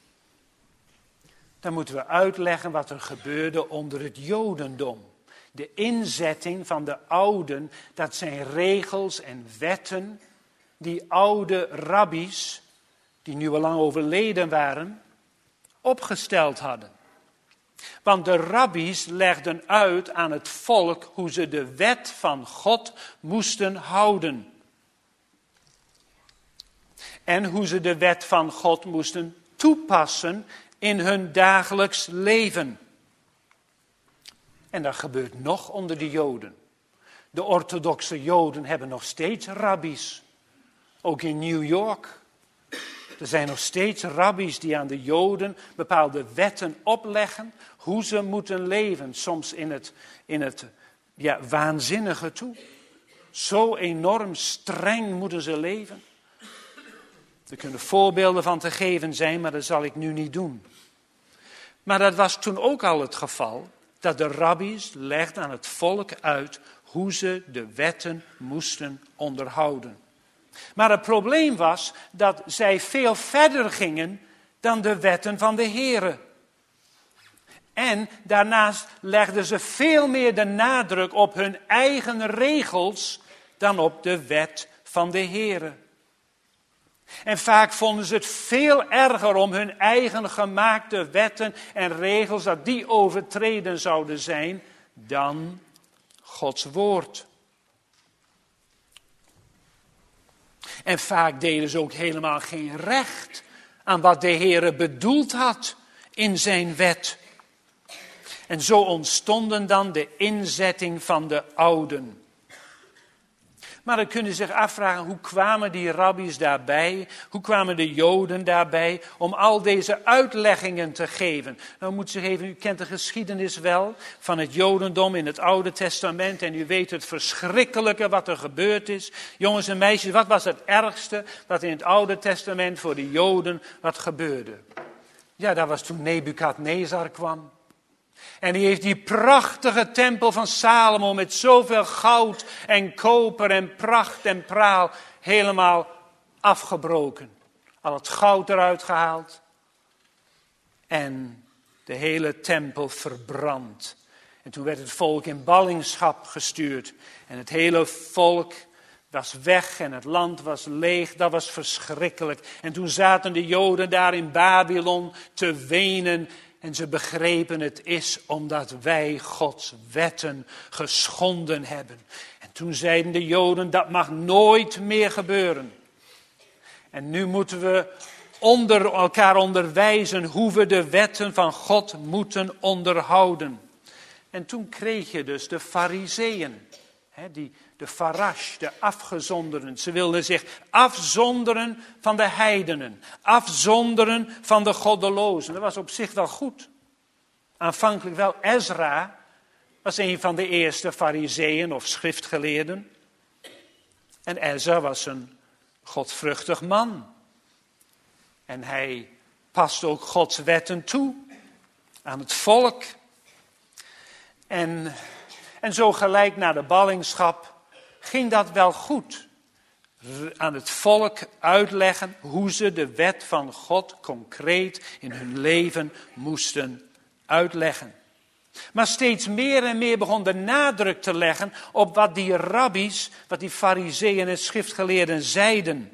Dan moeten we uitleggen wat er gebeurde onder het Jodendom. De inzetting van de ouden, dat zijn regels en wetten die oude rabbies, die nu al lang overleden waren, opgesteld hadden. Want de rabbies legden uit aan het volk hoe ze de wet van God moesten houden. En hoe ze de wet van God moesten toepassen in hun dagelijks leven. En dat gebeurt nog onder de Joden. De orthodoxe Joden hebben nog steeds rabbies. Ook in New York. Er zijn nog steeds rabbies die aan de Joden bepaalde wetten opleggen. Hoe ze moeten leven. Soms in het waanzinnige toe. Zo enorm streng moeten ze leven. Er kunnen voorbeelden van te geven zijn, maar dat zal ik nu niet doen. Maar dat was toen ook al het geval, dat de rabbies legden aan het volk uit hoe ze de wetten moesten onderhouden. Maar het probleem was dat zij veel verder gingen dan de wetten van de Here. En daarnaast legden ze veel meer de nadruk op hun eigen regels dan op de wet van de Here. En vaak vonden ze het veel erger om hun eigen gemaakte wetten en regels, dat die overtreden zouden zijn, dan Gods woord. En vaak deden ze ook helemaal geen recht aan wat de Heere bedoeld had in zijn wet. En zo ontstonden dan de inzetting van de ouden. Maar dan kunnen ze zich afvragen, hoe kwamen die rabbies daarbij? Hoe kwamen de Joden daarbij om al deze uitleggingen te geven? Nou moet zich even, u kent de geschiedenis wel van het Jodendom in het Oude Testament. En u weet het verschrikkelijke wat er gebeurd is. Jongens en meisjes, wat was het ergste wat in het Oude Testament voor de Joden wat gebeurde? Ja, dat was toen Nebukadnezar kwam. En die heeft die prachtige tempel van Salomo met zoveel goud en koper en pracht en praal helemaal afgebroken. Al het goud eruit gehaald. En de hele tempel verbrand. En toen werd het volk in ballingschap gestuurd. En het hele volk was weg en het land was leeg. Dat was verschrikkelijk. En toen zaten de Joden daar in Babylon te wenen. En ze begrepen, het is omdat wij Gods wetten geschonden hebben. En toen zeiden de Joden, dat mag nooit meer gebeuren. En nu moeten we elkaar onderwijzen hoe we de wetten van God moeten onderhouden. En toen kreeg je dus de Farizeeën, de farash, de afgezonderen. Ze wilden zich afzonderen van de heidenen. Afzonderen van de goddelozen. Dat was op zich wel goed. Aanvankelijk wel. Ezra was een van de eerste farizeeën of schriftgeleerden. En Ezra was een godvruchtig man. En hij paste ook Gods wetten toe aan het volk. En zo gelijk na de ballingschap ging dat wel goed. Aan het volk uitleggen hoe ze de wet van God concreet in hun leven moesten uitleggen. Maar steeds meer en meer begon de nadruk te leggen op wat die rabbies, wat die farizeeën en schriftgeleerden zeiden.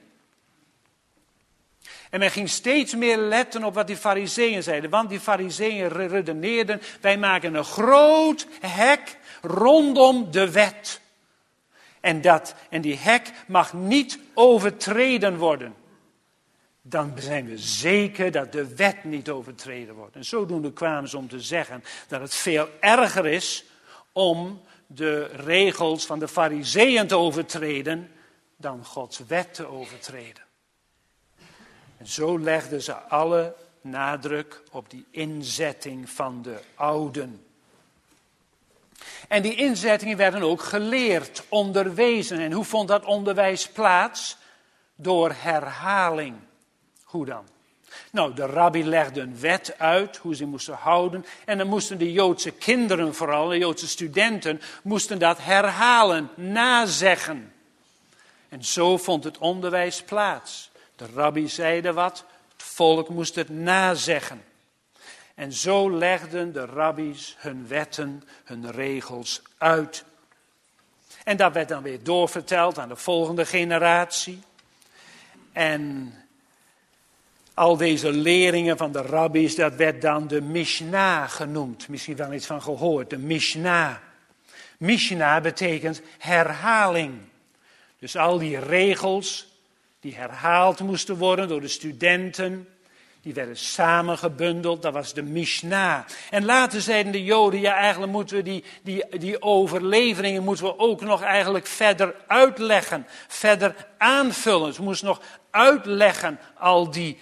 En men ging steeds meer letten op wat die farizeeën zeiden. Want die farizeeën redeneerden, wij maken een groot hek rondom de wet. En die hek mag niet overtreden worden. Dan zijn we zeker dat de wet niet overtreden wordt. En zodoende kwamen ze om te zeggen dat het veel erger is om de regels van de farizeeën te overtreden dan Gods wet te overtreden. En zo legden ze alle nadruk op die inzetting van de ouden. En die inzettingen werden ook geleerd, onderwezen. En hoe vond dat onderwijs plaats? Door herhaling. Hoe dan? Nou, de rabbi legde een wet uit, hoe ze moesten houden. En dan moesten de Joodse kinderen vooral, de Joodse studenten, moesten dat herhalen, nazeggen. En zo vond het onderwijs plaats. De rabbi zeide wat, het volk moest het nazeggen. En zo legden de rabbies hun wetten, hun regels uit. En dat werd dan weer doorverteld aan de volgende generatie. En al deze leringen van de rabbies, dat werd dan de Mishnah genoemd. Misschien wel iets van gehoord, de Mishnah. Mishnah betekent herhaling. Dus al die regels die herhaald moesten worden door de studenten, die werden samengebundeld, dat was de Mishnah. En later zeiden de Joden, ja eigenlijk moeten we die overleveringen moeten we ook nog eigenlijk verder uitleggen, verder aanvullen. Ze moesten nog uitleggen al die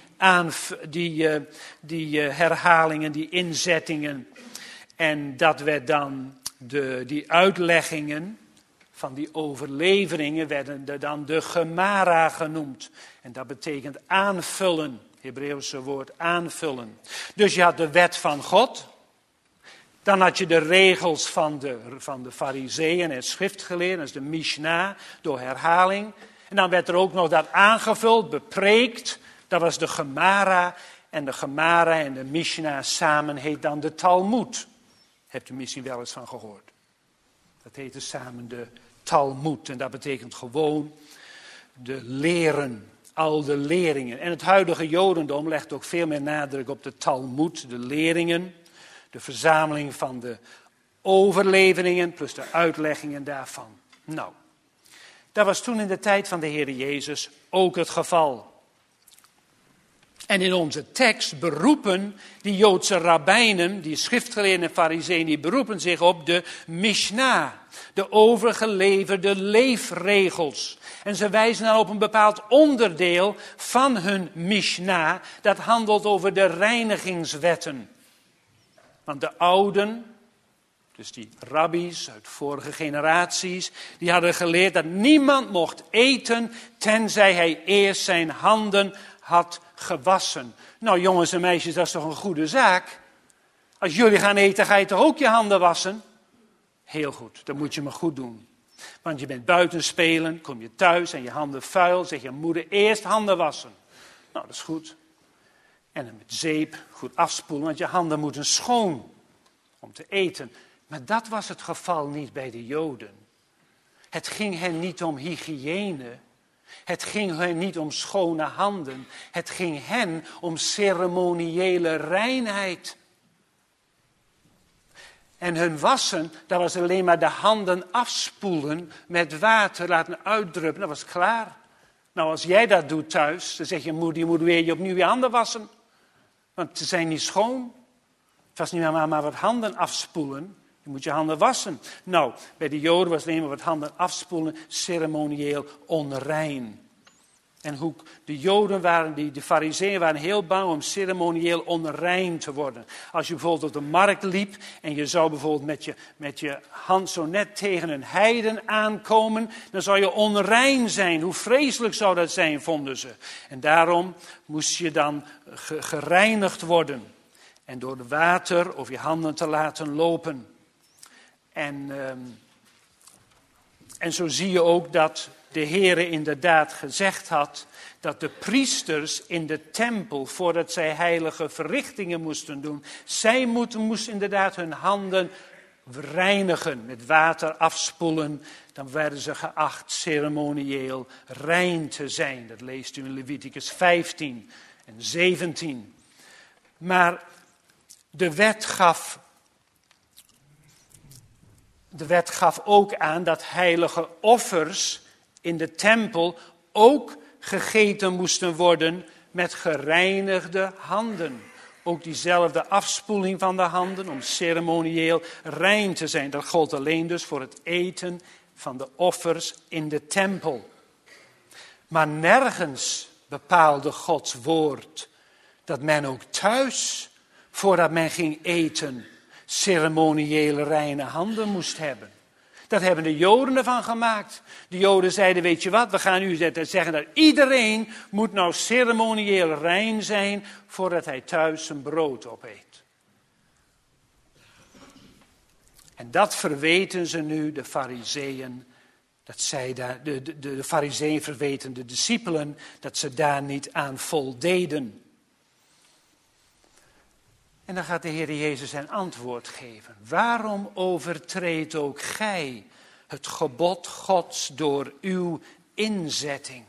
herhalingen, die inzettingen. En dat werd dan, die uitleggingen van die overleveringen werden dan de Gemara genoemd. En dat betekent aanvullen. Hebreeuwse woord aanvullen. Dus je had de wet van God. Dan had je de regels van de farizeeën en schriftgeleerden. Dat is de Mishnah, door herhaling. En dan werd er ook nog dat aangevuld, bepreekt. Dat was de Gemara. En de Gemara en de Mishnah samen heet dan de Talmud. Hebt u misschien wel eens van gehoord. Dat heette samen de Talmud. En dat betekent gewoon de leren. Al de leringen. En het huidige Jodendom legt ook veel meer nadruk op de Talmud, de leringen. De verzameling van de overleveringen plus de uitleggingen daarvan. Nou, dat was toen in de tijd van de Heer Jezus ook het geval. En in onze tekst beroepen die Joodse rabbijnen, die schriftgeleerden en farizeeën, die beroepen zich op de Mishnah, de overgeleverde leefregels. En ze wijzen dan op een bepaald onderdeel van hun Mishnah, dat handelt over de reinigingswetten. Want de ouden, dus die rabbies uit vorige generaties, die hadden geleerd dat niemand mocht eten tenzij hij eerst zijn handen had gewassen. Nou jongens en meisjes, dat is toch een goede zaak? Als jullie gaan eten, ga je toch ook je handen wassen? Heel goed, dat moet je maar goed doen. Want je bent buiten spelen, kom je thuis en je handen vuil, zeg je moeder eerst handen wassen. Nou, dat is goed. En dan met zeep goed afspoelen, want je handen moeten schoon om te eten. Maar dat was het geval niet bij de Joden. Het ging hen niet om hygiëne. Het ging hen niet om schone handen. Het ging hen om ceremoniële reinheid. En hun wassen, dat was alleen maar de handen afspoelen met water, laten uitdruppen, dat was klaar. Nou, als jij dat doet thuis, dan zeg je moeder, je moet weer opnieuw je handen wassen. Want ze zijn niet schoon. Het was niet maar wat handen afspoelen. Je moet je handen wassen. Nou, bij de Joden was het alleen maar wat handen afspoelen, ceremonieel onrein. En hoe de Joden waren, de farizeeën waren heel bang om ceremonieel onrein te worden. Als je bijvoorbeeld op de markt liep en je zou bijvoorbeeld met je hand zo net tegen een heiden aankomen, dan zou je onrein zijn. Hoe vreselijk zou dat zijn, vonden ze. En daarom moest je dan gereinigd worden. En door het water of je handen te laten lopen. En zo zie je ook dat de Heere inderdaad gezegd had dat de priesters in de tempel, voordat zij heilige verrichtingen moesten doen, zij moesten inderdaad hun handen reinigen, met water afspoelen. Dan werden ze geacht ceremonieel rein te zijn. Dat leest u in Leviticus 15 en 17. Maar de wet gaf ook aan dat heilige offers in de tempel ook gegeten moesten worden met gereinigde handen. Ook diezelfde afspoeling van de handen om ceremonieel rein te zijn. Dat gold alleen dus voor het eten van de offers in de tempel. Maar nergens bepaalde Gods woord dat men ook thuis, voordat men ging eten, ceremoniële reine handen moest hebben. Dat hebben de Joden ervan gemaakt. De Joden zeiden, weet je wat, we gaan nu zeggen dat iedereen moet nou ceremonieel rein zijn voordat hij thuis zijn brood opeet. En dat verweten ze nu de farizeeën, de farizeeën verweten de discipelen, dat ze daar niet aan voldeden. En dan gaat de Heer Jezus een antwoord geven. Waarom overtreedt ook gij het gebod Gods door uw inzetting?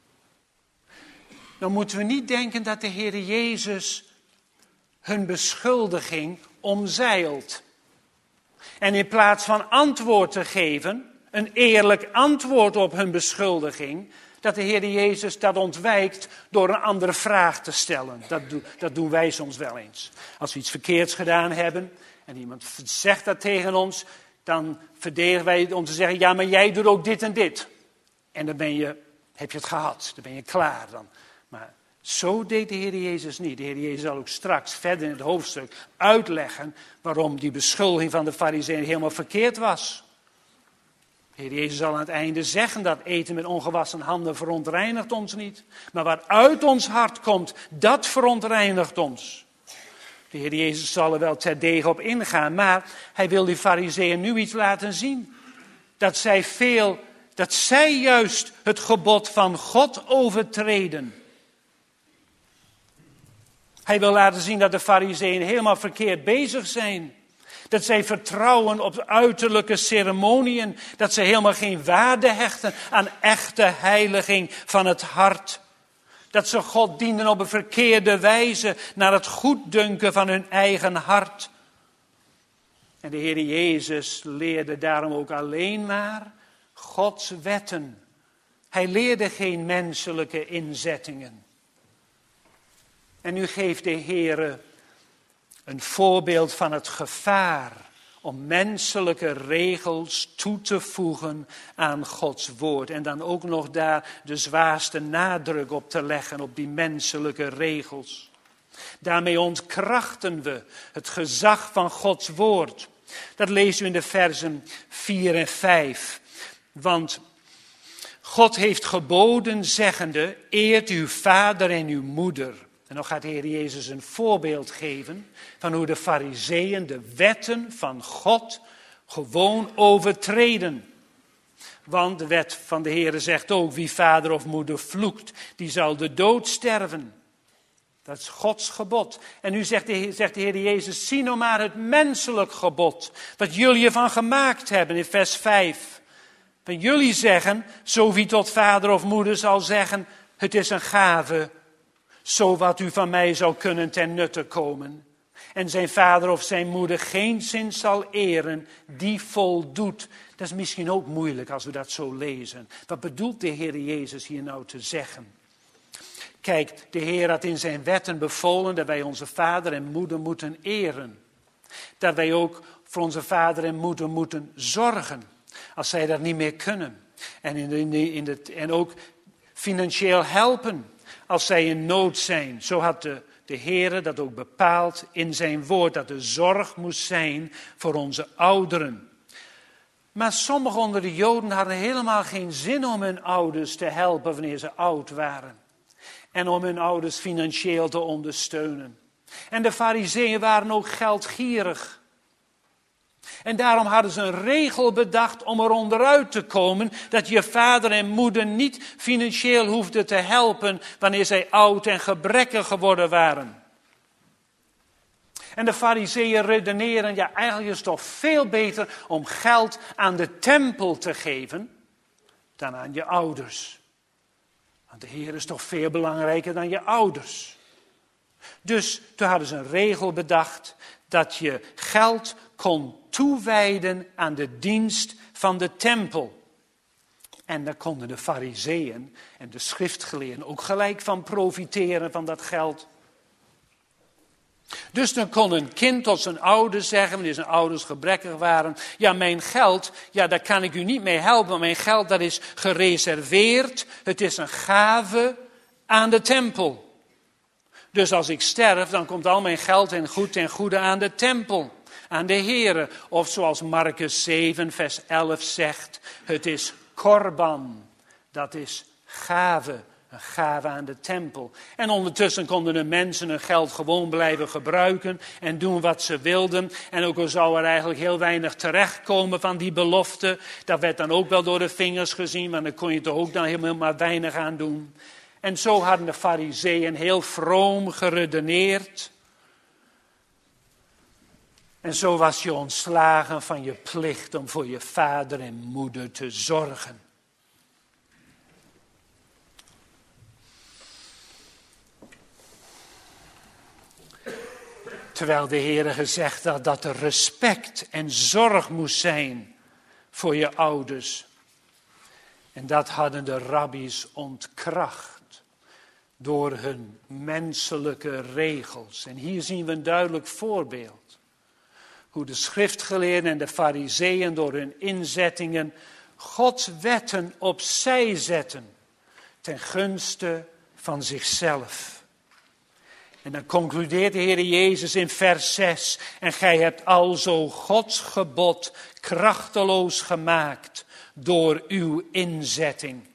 Dan moeten we niet denken dat de Heer Jezus hun beschuldiging omzeilt. En in plaats van antwoord te geven, een eerlijk antwoord op hun beschuldiging, dat de Heer Jezus dat ontwijkt door een andere vraag te stellen. Dat doen wij soms wel eens. Als we iets verkeerds gedaan hebben en iemand zegt dat tegen ons, dan verdedigen wij om te zeggen, ja, maar jij doet ook dit en dit. En dan heb je het gehad, dan ben je klaar dan. Maar zo deed de Heer Jezus niet. De Heer Jezus zal ook straks verder in het hoofdstuk uitleggen waarom die beschuldiging van de farizeeën helemaal verkeerd was. De Heer Jezus zal aan het einde zeggen dat eten met ongewassen handen verontreinigt ons niet. Maar wat uit ons hart komt, dat verontreinigt ons. De Heer Jezus zal er wel terdege op ingaan, maar hij wil die farizeeën nu iets laten zien. Dat zij juist het gebod van God overtreden. Hij wil laten zien dat de farizeeën helemaal verkeerd bezig zijn. Dat zij vertrouwen op uiterlijke ceremoniën. Dat ze helemaal geen waarde hechten aan echte heiliging van het hart. Dat ze God dienen op een verkeerde wijze naar het goeddunken van hun eigen hart. En de Heer Jezus leerde daarom ook alleen maar Gods wetten. Hij leerde geen menselijke inzettingen. En nu geeft de Heer een voorbeeld van het gevaar om menselijke regels toe te voegen aan Gods woord. En dan ook nog daar de zwaarste nadruk op te leggen, op die menselijke regels. Daarmee ontkrachten we het gezag van Gods woord. Dat lezen we in de versen 4 en 5. Want God heeft geboden zeggende, eert uw vader en uw moeder. En dan gaat de Heer Jezus een voorbeeld geven van hoe de Farizeeën de wetten van God gewoon overtreden. Want de wet van de Heer zegt ook, wie vader of moeder vloekt, die zal de dood sterven. Dat is Gods gebod. En nu zegt de Heer Jezus, zie nou maar het menselijk gebod, wat jullie ervan gemaakt hebben in vers 5. Van jullie zeggen, zo wie tot vader of moeder zal zeggen, het is een gave, zo wat u van mij zou kunnen ten nutte komen. En zijn vader of zijn moeder geenszins zal eren, die voldoet. Dat is misschien ook moeilijk als we dat zo lezen. Wat bedoelt de Heer Jezus hier nou te zeggen? Kijk, de Heer had in zijn wetten bevolen dat wij onze vader en moeder moeten eren. Dat wij ook voor onze vader en moeder moeten zorgen, als zij dat niet meer kunnen. En ook financieel helpen, als zij in nood zijn. Zo had de Heer dat ook bepaald in zijn woord, dat er zorg moest zijn voor onze ouderen. Maar sommigen onder de Joden hadden helemaal geen zin om hun ouders te helpen wanneer ze oud waren. En om hun ouders financieel te ondersteunen. En de Farizeeën waren ook geldgierig. En daarom hadden ze een regel bedacht om er onderuit te komen, dat je vader en moeder niet financieel hoefden te helpen wanneer zij oud en gebrekkig geworden waren. En de Farizeeën redeneren, ja, eigenlijk is het toch veel beter om geld aan de tempel te geven dan aan je ouders. Want de Heer is toch veel belangrijker dan je ouders. Dus toen hadden ze een regel bedacht dat je geld kon toewijden aan de dienst van de tempel. En daar konden de Farizeeën en de schriftgeleerden ook gelijk van profiteren van dat geld. Dus dan kon een kind tot zijn ouders zeggen, wanneer zijn ouders gebrekkig waren, ja, mijn geld, ja, daar kan ik u niet mee helpen. Mijn geld, dat is gereserveerd. Het is een gave aan de tempel. Dus als ik sterf, dan komt al mijn geld en goed ten goede aan de tempel, aan de Heere. Of zoals Marcus 7, vers 11 zegt, het is korban, dat is gave. Een gave aan de tempel. En ondertussen konden de mensen hun geld gewoon blijven gebruiken en doen wat ze wilden. En ook al zou er eigenlijk heel weinig terechtkomen van die belofte, dat werd dan ook wel door de vingers gezien, maar dan kon je toch ook dan helemaal maar weinig aan doen. En zo hadden de Farizeeën heel vroom geredeneerd. En zo was je ontslagen van je plicht om voor je vader en moeder te zorgen. Terwijl de Heer gezegd had dat er respect en zorg moest zijn voor je ouders. En dat hadden de rabbies ontkracht door hun menselijke regels. En hier zien we een duidelijk voorbeeld. Hoe de schriftgeleerden en de Farizeeën door hun inzettingen Gods wetten opzij zetten ten gunste van zichzelf. En dan concludeert de Heer Jezus in vers 6. En gij hebt alzo Gods gebod krachteloos gemaakt door uw inzetting.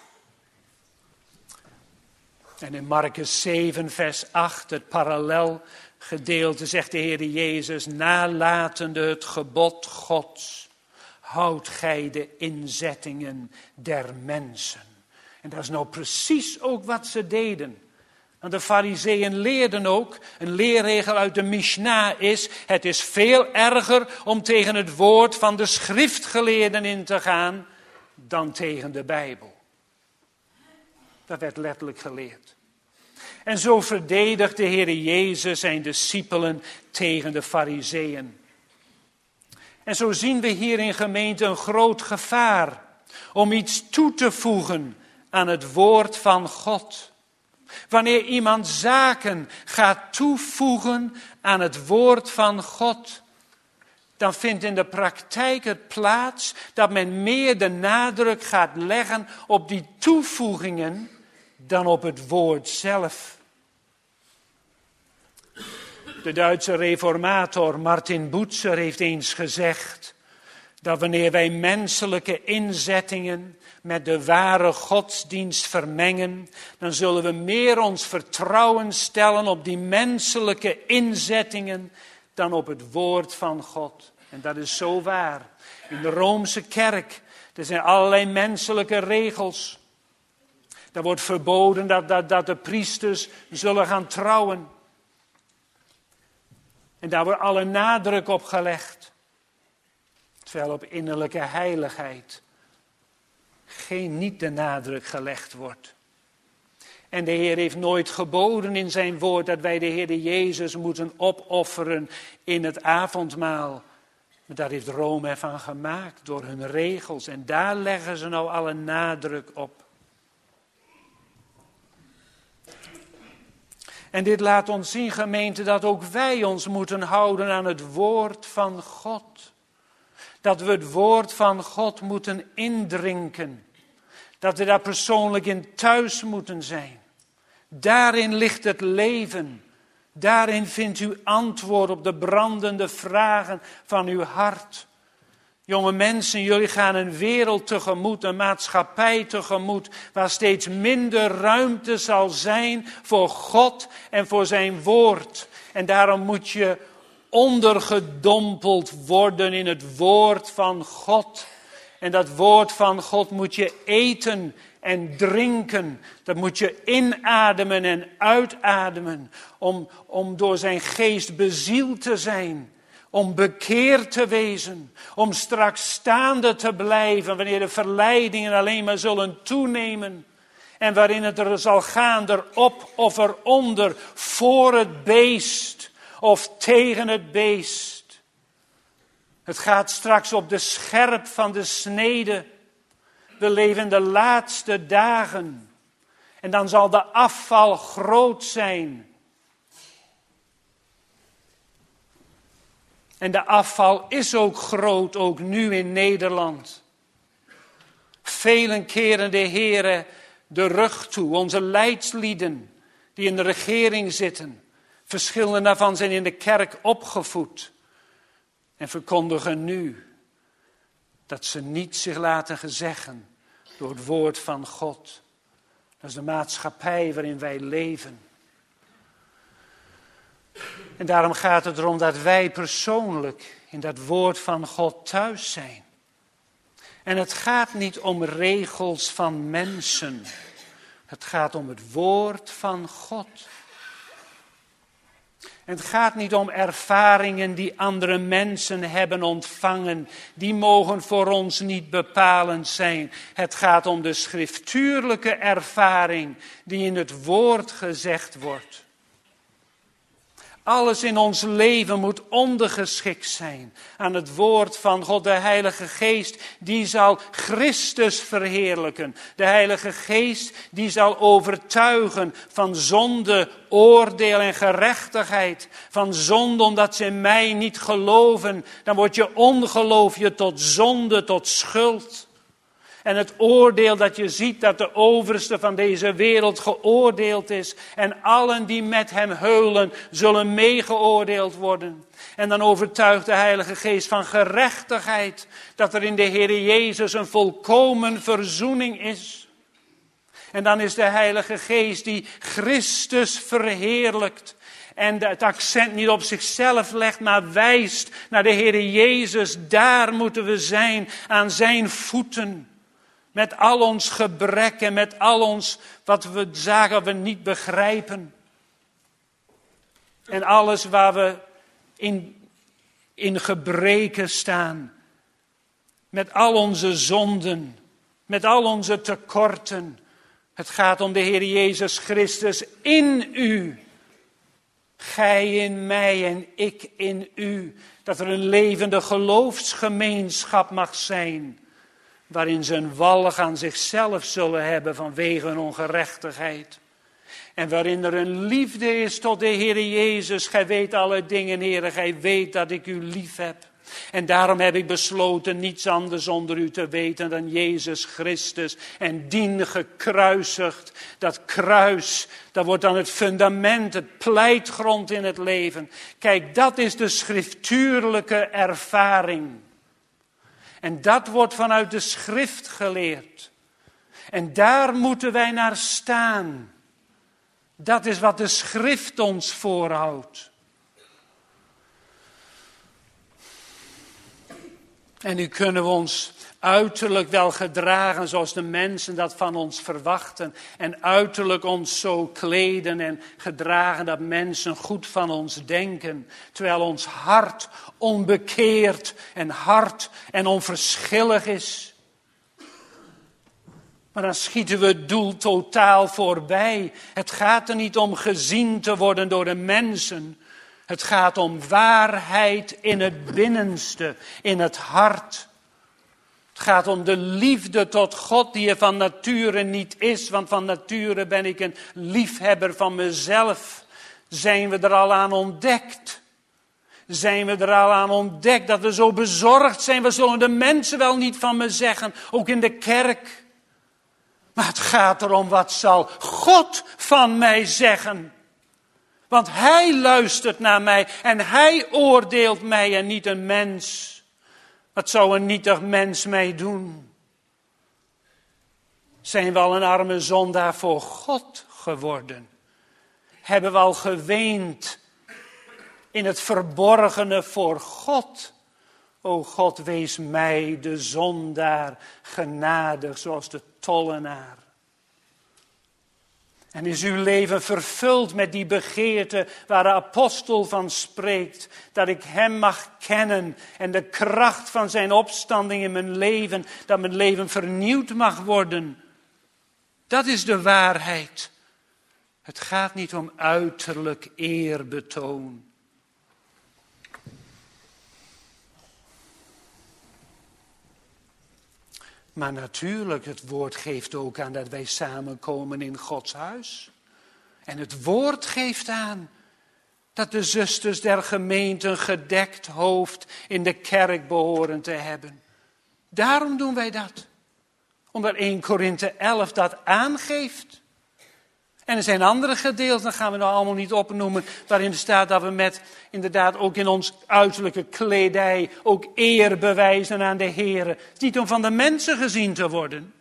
En in Marcus 7 vers 8, het parallelgedeelte, zegt de Heer Jezus, nalatende het gebod Gods, houdt gij de inzettingen der mensen. En dat is nou precies ook wat ze deden. Want de Farizeeën leerden ook, een leerregel uit de Mishnah is, het is veel erger om tegen het woord van de schriftgeleerden in te gaan dan tegen de Bijbel. Dat werd letterlijk geleerd. En zo verdedigt de Heer Jezus zijn discipelen tegen de Farizeeën. En zo zien we hier in gemeente een groot gevaar om iets toe te voegen aan het woord van God. Wanneer iemand zaken gaat toevoegen aan het woord van God, dan vindt in de praktijk het plaats dat men meer de nadruk gaat leggen op die toevoegingen dan op het woord zelf. De Duitse reformator Martin Bucer heeft eens gezegd dat wanneer wij menselijke inzettingen met de ware godsdienst vermengen, dan zullen we meer ons vertrouwen stellen op die menselijke inzettingen dan op het woord van God. En dat is zo waar. In de Roomse kerk, er zijn allerlei menselijke regels. Er wordt verboden dat de priesters zullen gaan trouwen. En daar wordt alle nadruk op gelegd. Terwijl op innerlijke heiligheid niet de nadruk gelegd wordt. En de Heer heeft nooit geboden in zijn woord dat wij de Heer Jezus moeten opofferen in het avondmaal. Maar daar heeft Rome ervan gemaakt door hun regels. En daar leggen ze nou alle nadruk op. En dit laat ons zien, gemeente, dat ook wij ons moeten houden aan het woord van God. Dat we het woord van God moeten indrinken. Dat we daar persoonlijk in thuis moeten zijn. Daarin ligt het leven. Daarin vindt u antwoord op de brandende vragen van uw hart. Jonge mensen, jullie gaan een wereld tegemoet, een maatschappij tegemoet, waar steeds minder ruimte zal zijn voor God en voor zijn woord. En daarom moet je ondergedompeld worden in het woord van God. En dat woord van God moet je eten en drinken. Dat moet je inademen en uitademen. Om door zijn geest bezield te zijn. Om bekeerd te wezen. Om straks staande te blijven wanneer de verleidingen alleen maar zullen toenemen. En waarin het er zal gaan erop of eronder. Voor het beest of tegen het beest. Het gaat straks op de scherp van de snede. We leven in de laatste dagen. En dan zal de afval groot zijn. En de afval is ook groot, ook nu in Nederland. Velen keren de Heere de rug toe. Onze leidslieden die in de regering zitten. Verschillende daarvan zijn in de kerk opgevoed. En verkondigen nu dat ze niet zich laten gezeggen door het woord van God. Dat is de maatschappij waarin wij leven. En daarom gaat het erom dat wij persoonlijk in dat woord van God thuis zijn. En het gaat niet om regels van mensen. Het gaat om het woord van God. En het gaat niet om ervaringen die andere mensen hebben ontvangen. Die mogen voor ons niet bepalend zijn. Het gaat om de schriftuurlijke ervaring die in het woord gezegd wordt. Alles in ons leven moet ondergeschikt zijn aan het woord van God. De Heilige Geest die zal Christus verheerlijken. De Heilige Geest die zal overtuigen van zonde, oordeel en gerechtigheid. Van zonde omdat ze in mij niet geloven. Dan wordt je ongeloof je tot zonde, tot schuld. En het oordeel dat je ziet dat de overste van deze wereld geoordeeld is. En allen die met hem heulen zullen meegeoordeeld worden. En dan overtuigt de Heilige Geest van gerechtigheid. Dat er in de Heer Jezus een volkomen verzoening is. En dan is de Heilige Geest die Christus verheerlijkt. En het accent niet op zichzelf legt, maar wijst naar de Heer Jezus. Daar moeten we zijn, aan zijn voeten. Met al ons gebrek en met al ons wat we zagen we niet begrijpen. En alles waar we in gebreken staan. Met al onze zonden. Met al onze tekorten. Het gaat om de Heer Jezus Christus in u. Gij in mij en ik in u. Dat er een levende geloofsgemeenschap mag zijn. Waarin ze een walg aan zichzelf zullen hebben vanwege hun ongerechtigheid. En waarin er een liefde is tot de Heer Jezus. Gij weet alle dingen, Heer, gij weet dat ik u lief heb. En daarom heb ik besloten niets anders onder u te weten dan Jezus Christus. En dien gekruisigd. Dat kruis, dat wordt dan het fundament, het pleitgrond in het leven. Kijk, dat is de schriftuurlijke ervaring. En dat wordt vanuit de schrift geleerd. En daar moeten wij naar staan. Dat is wat de schrift ons voorhoudt. En nu kunnen we ons uiterlijk wel gedragen zoals de mensen dat van ons verwachten. En uiterlijk ons zo kleden en gedragen dat mensen goed van ons denken. Terwijl ons hart onbekeerd en hard en onverschillig is. Maar dan schieten we het doel totaal voorbij. Het gaat er niet om gezien te worden door de mensen. Het gaat om waarheid in het binnenste, in het hart. Het gaat om de liefde tot God die er van nature niet is. Want van nature ben ik een liefhebber van mezelf. Zijn we er al aan ontdekt? Zijn we er al aan ontdekt dat we zo bezorgd zijn? Wat zullen de mensen wel niet van me zeggen? Ook in de kerk. Maar het gaat erom, wat zal God van mij zeggen? Want hij luistert naar mij en hij oordeelt mij en niet een mens. Wat zou een nietig mens mij doen? Zijn we al een arme zondaar voor God geworden? Hebben we al geweend in het verborgene voor God? O God, wees mij, de zondaar, genadig zoals de tollenaar. En is uw leven vervuld met die begeerte waar de apostel van spreekt. Dat ik hem mag kennen en de kracht van zijn opstanding in mijn leven. Dat mijn leven vernieuwd mag worden. Dat is de waarheid. Het gaat niet om uiterlijk eerbetoon. Maar natuurlijk, het woord geeft ook aan dat wij samenkomen in Gods huis. En het woord geeft aan dat de zusters der gemeente een gedekt hoofd in de kerk behoren te hebben. Daarom doen wij dat. Omdat 1 Korinthe 11 dat aangeeft. En er zijn andere gedeelten, dat gaan we nou allemaal niet opnoemen, waarin staat dat we inderdaad ook in ons uiterlijke kledij ook eer bewijzen aan de Heer. Het is niet om van de mensen gezien te worden,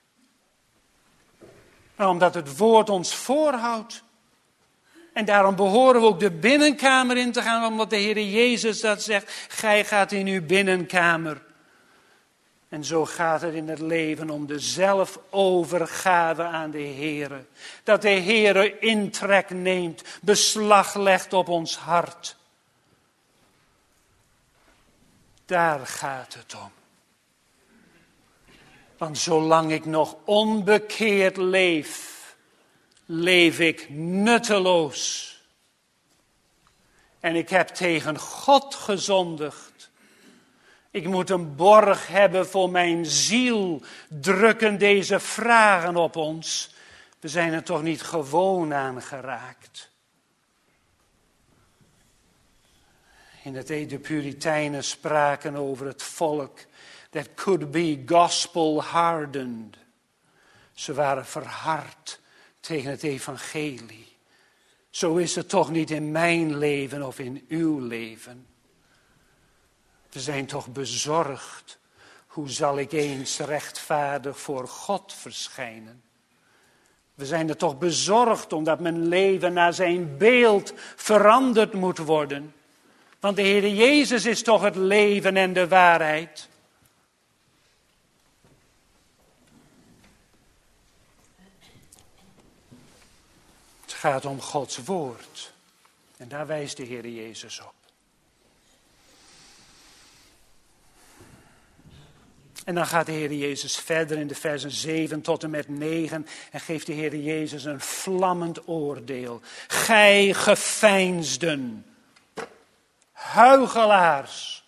maar omdat het woord ons voorhoudt. En daarom behoren we ook de binnenkamer in te gaan, omdat de Heer Jezus dat zegt. Gij gaat in uw binnenkamer. En zo gaat het in het leven om de zelfovergave aan de Heer. Dat de Heer intrek neemt, beslag legt op ons hart. Daar gaat het om. Want zolang ik nog onbekeerd leef, leef ik nutteloos. En ik heb tegen God gezondigd. Ik moet een borg hebben voor mijn ziel. Drukken deze vragen op ons. We zijn er toch niet gewoon aan geraakt. De Puritijnen spraken over het volk. That could be gospel hardened. Ze waren verhard tegen het evangelie. Zo is het toch niet in mijn leven of in uw leven. We zijn toch bezorgd. Hoe zal ik eens rechtvaardig voor God verschijnen? We zijn er toch bezorgd omdat mijn leven naar zijn beeld veranderd moet worden. Want de Heer Jezus is toch het leven en de waarheid. Het gaat om Gods woord. En daar wijst de Heer Jezus op. En dan gaat de Heer Jezus verder in de versen 7 tot en met 9 en geeft de Heer Jezus een vlammend oordeel. Gij geveinsden, huichelaars.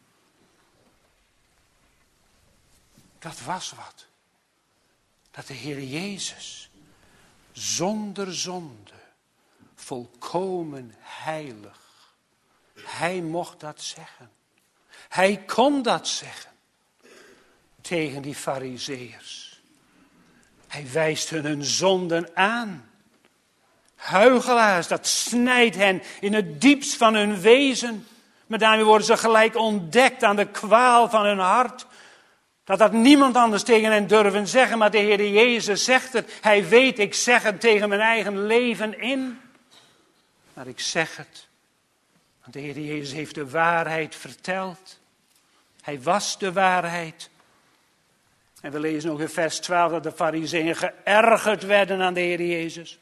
Dat was wat. Dat de Heer Jezus zonder zonde, volkomen heilig, hij mocht dat zeggen. Hij kon dat zeggen tegen die Farizeeërs. Hij wijst hun zonden aan. Huichelaars, dat snijdt hen in het diepst van hun wezen. Maar daarmee worden ze gelijk ontdekt aan de kwaal van hun hart. Dat had niemand anders tegen hen durven zeggen, maar de Heer Jezus zegt het. Hij weet, ik zeg het tegen mijn eigen leven in. Maar ik zeg het, want de Heer Jezus heeft de waarheid verteld. Hij was de waarheid. En we lezen nog in vers 12 dat de Farizeeën geërgerd werden aan de Heer Jezus.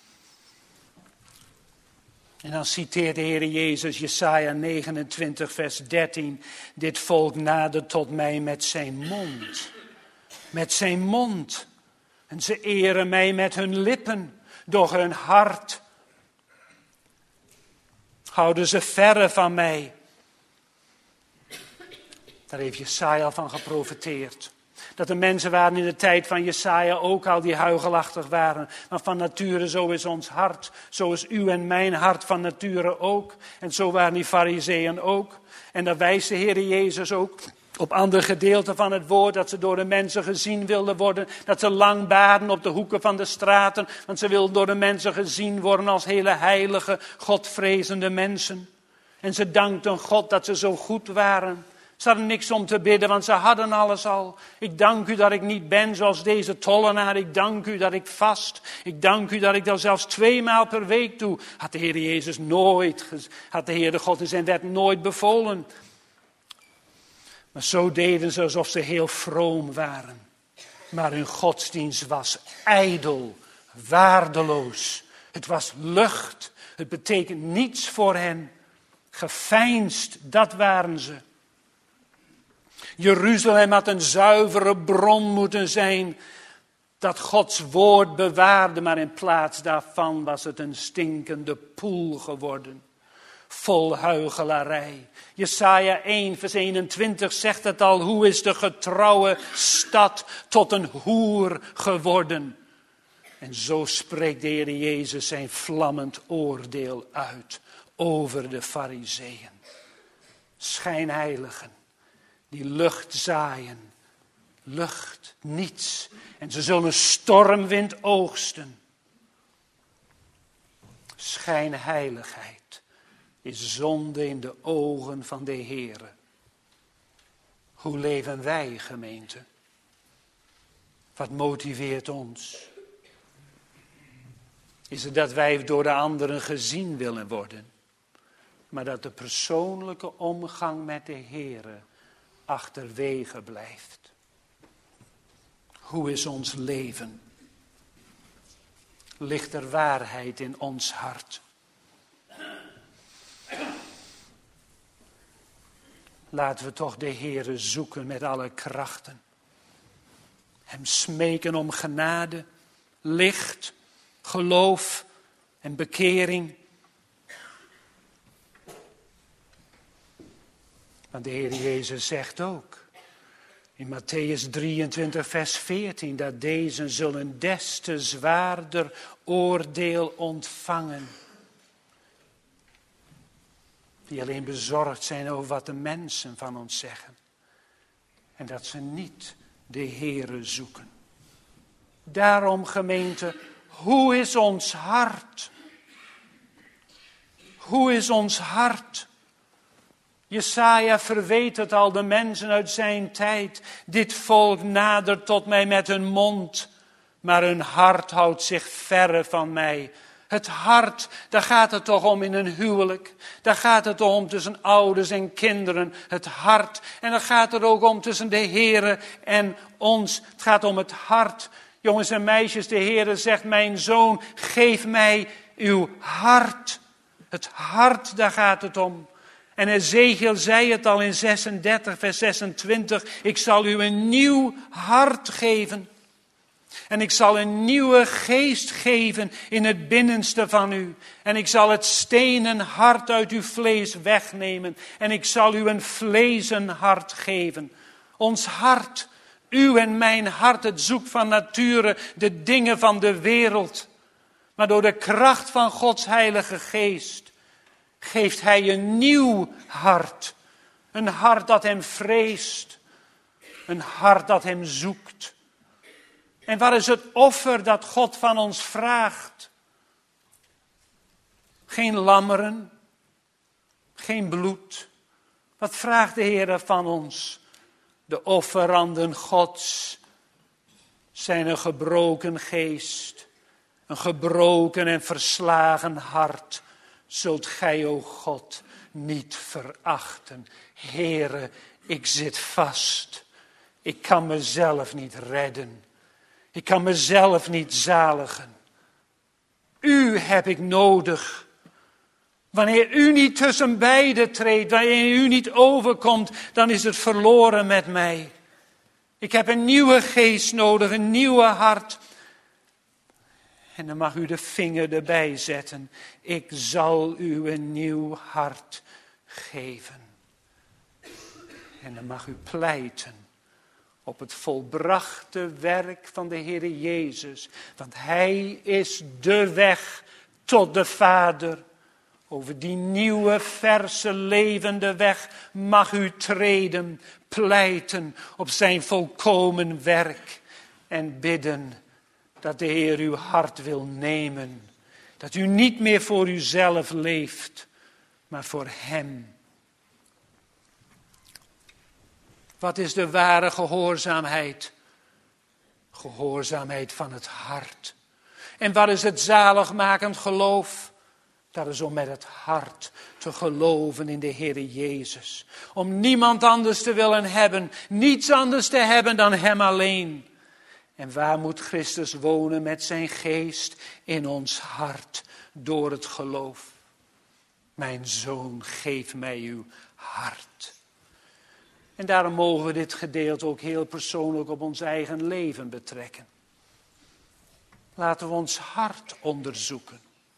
En dan citeert de Heer Jezus Jesaja 29 vers 13. Dit volk nadert tot mij met zijn mond. Met zijn mond. En ze eren mij met hun lippen. Doch hun hart houden ze verre van mij. Daar heeft Jesaja van geprofeteerd. Dat de mensen waren in de tijd van Jesaja ook al die huichelachtig waren. Maar van nature zo is ons hart. Zo is uw en mijn hart van nature ook. En zo waren die Farizeeën ook. En daar wijst de Heer Jezus ook op andere gedeelten van het woord. Dat ze door de mensen gezien wilden worden. Dat ze lang baden op de hoeken van de straten. Want ze wilden door de mensen gezien worden als hele heilige, godvrezende mensen. En ze dankten God dat ze zo goed waren. Ze hadden niks om te bidden, want ze hadden alles al. Ik dank u dat ik niet ben zoals deze tollenaar. Ik dank u dat ik vast. Ik dank u dat ik dat zelfs 2 maal per week doe. Had de Heer Jezus nooit, had de Heer de God in zijn wet nooit bevolen. Maar zo deden ze alsof ze heel vroom waren. Maar hun godsdienst was ijdel, waardeloos. Het was lucht. Het betekent niets voor hen. Geveinsd, dat waren ze. Jeruzalem had een zuivere bron moeten zijn dat Gods woord bewaarde, maar in plaats daarvan was het een stinkende poel geworden. Vol huichelarij. Jesaja 1 vers 21 zegt het al, hoe is de getrouwe stad tot een hoer geworden? En zo spreekt de Heer Jezus zijn vlammend oordeel uit over de Farizeeën. Schijnheiligen. Die lucht zaaien. Lucht, niets. En ze zullen stormwind oogsten. Schijnheiligheid is zonde in de ogen van de Heere. Hoe leven wij, gemeente? Wat motiveert ons? Is het dat wij door de anderen gezien willen worden? Maar dat de persoonlijke omgang met de Heere achterwege blijft. Hoe is ons leven? Ligt er waarheid in ons hart? Laten we toch de Heere zoeken met alle krachten. Hem smeken om genade, licht, geloof en bekering. Want de Heer Jezus zegt ook in Mattheüs 23 vers 14 dat deze zullen des te zwaarder oordeel ontvangen. Die alleen bezorgd zijn over wat de mensen van ons zeggen. En dat ze niet de Heere zoeken. Daarom, gemeente, hoe is ons hart? Hoe is ons hart? Jesaja verweet het al de mensen uit zijn tijd. Dit volk nadert tot mij met hun mond, maar hun hart houdt zich verre van mij. Het hart, daar gaat het toch om in een huwelijk. Daar gaat het om tussen ouders en kinderen. Het hart. En dan gaat het ook om tussen de Heere en ons. Het gaat om het hart. Jongens en meisjes, de Heere zegt, mijn zoon, geef mij uw hart. Het hart, daar gaat het om. En Ezekiel zei het al in 36, vers 26. Ik zal u een nieuw hart geven. En ik zal een nieuwe geest geven in het binnenste van u. En ik zal het stenen hart uit uw vlees wegnemen. En ik zal u een vlezen hart geven. Ons hart, uw en mijn hart, het zoekt van nature de dingen van de wereld. Maar door de kracht van Gods Heilige Geest geeft Hij een nieuw hart. Een hart dat Hem vreest. Een hart dat Hem zoekt. En wat is het offer dat God van ons vraagt? Geen lammeren, geen bloed. Wat vraagt de Heer van ons? De offeranden Gods zijn een gebroken geest, een gebroken en verslagen hart, zult gij, o God, niet verachten. Heere, ik zit vast. Ik kan mezelf niet redden. Ik kan mezelf niet zaligen. U heb ik nodig. Wanneer u niet tussen beiden treedt, wanneer u niet overkomt, dan is het verloren met mij. Ik heb een nieuwe geest nodig, een nieuwe hart. En dan mag u de vinger erbij zetten. Ik zal u een nieuw hart geven. En dan mag u pleiten op het volbrachte werk van de Heer Jezus. Want Hij is de weg tot de Vader. Over die nieuwe, verse, levende weg mag u treden, pleiten op zijn volkomen werk. En bidden dat de Heer uw hart wil nemen. Dat u niet meer voor uzelf leeft, maar voor Hem. Wat is de ware gehoorzaamheid? Gehoorzaamheid van het hart. En wat is het zaligmakend geloof? Dat is om met het hart te geloven in de Heer Jezus. Om niemand anders te willen hebben, niets anders te hebben dan Hem alleen. En waar moet Christus wonen met zijn geest? In ons hart, door het geloof. Mijn zoon, geef mij uw hart. En daarom mogen we dit gedeelte ook heel persoonlijk op ons eigen leven betrekken. Laten we ons hart onderzoeken.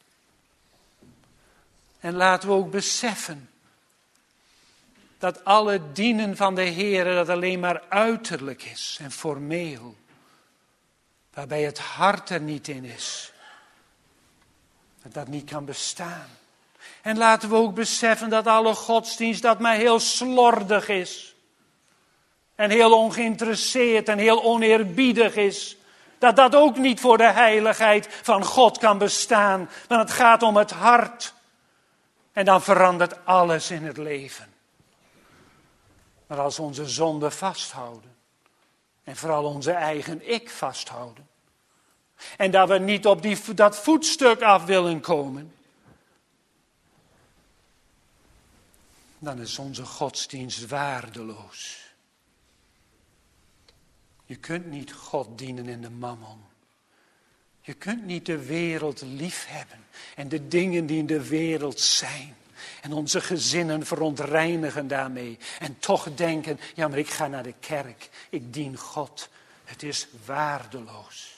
En laten we ook beseffen dat alle dienen van de Heer dat alleen maar uiterlijk is en formeel. Waarbij het hart er niet in is. Dat dat niet kan bestaan. En laten we ook beseffen dat alle godsdienst dat maar heel slordig is. En heel ongeïnteresseerd en heel oneerbiedig is. Dat dat ook niet voor de heiligheid van God kan bestaan. Want het gaat om het hart. En dan verandert alles in het leven. Maar als we onze zonde vasthouden. En vooral onze eigen ik vasthouden. En dat we niet op dat voetstuk af willen komen. Dan is onze godsdienst waardeloos. Je kunt niet God dienen in de mammon. Je kunt niet de wereld liefhebben. En de dingen die in de wereld zijn. En onze gezinnen verontreinigen daarmee. En toch denken, ja maar ik ga naar de kerk. Ik dien God. Het is waardeloos.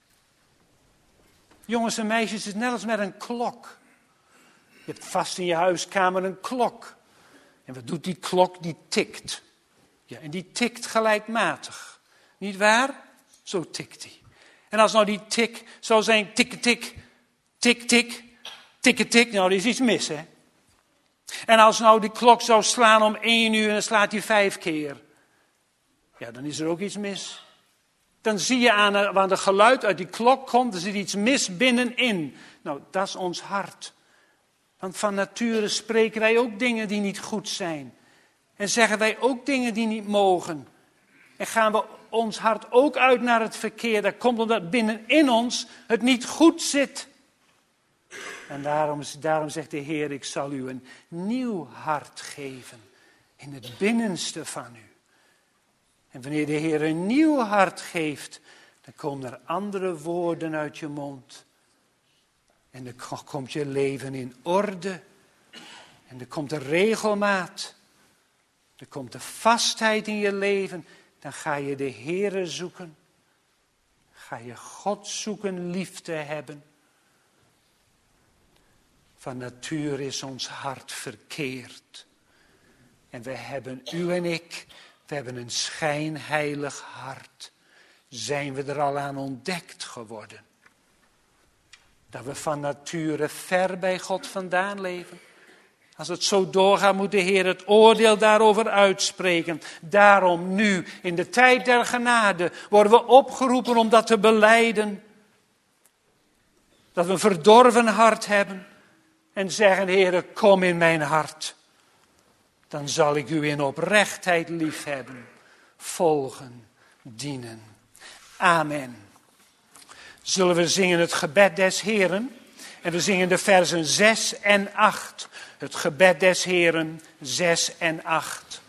Jongens en meisjes, het is net als met een klok. Je hebt vast in je huiskamer een klok. En wat doet die klok? Die tikt. Ja, en die tikt gelijkmatig. Niet waar? Zo tikt die. En als nou die tik zou zijn tik, tik, tik, tik, tik, tik. Nou, er is iets mis, hè. En als nou die klok zou slaan om 1 uur en dan slaat hij 5 keer. Ja, dan is er ook iets mis. Dan zie je aan de geluid uit die klok komt, er zit iets mis binnenin. Nou, dat is ons hart. Want van nature spreken wij ook dingen die niet goed zijn. En zeggen wij ook dingen die niet mogen. En gaan we ons hart ook uit naar het verkeer. Dat komt omdat binnenin ons het niet goed zit. En daarom zegt de Heer, ik zal u een nieuw hart geven. In het binnenste van u. En wanneer de Heer een nieuw hart geeft, dan komen er andere woorden uit je mond. En dan komt je leven in orde. En er komt de regelmaat. Er komt de vastheid in je leven. Dan ga je de Heere zoeken. Ga je God zoeken lief te hebben. Van nature is ons hart verkeerd. En we hebben, u en ik, we hebben een schijnheilig hart. Zijn we er al aan ontdekt geworden? Dat we van nature ver bij God vandaan leven. Als het zo doorgaat, moet de Heer het oordeel daarover uitspreken. Daarom nu, in de tijd der genade, worden we opgeroepen om dat te belijden. Dat we een verdorven hart hebben. En zeggen, Heere, kom in mijn hart. Dan zal ik u in oprechtheid liefhebben, volgen, dienen. Amen. Zullen we zingen het gebed des Heeren? En we zingen de versen 6 en 8. Het gebed des Heeren, 6 en 8.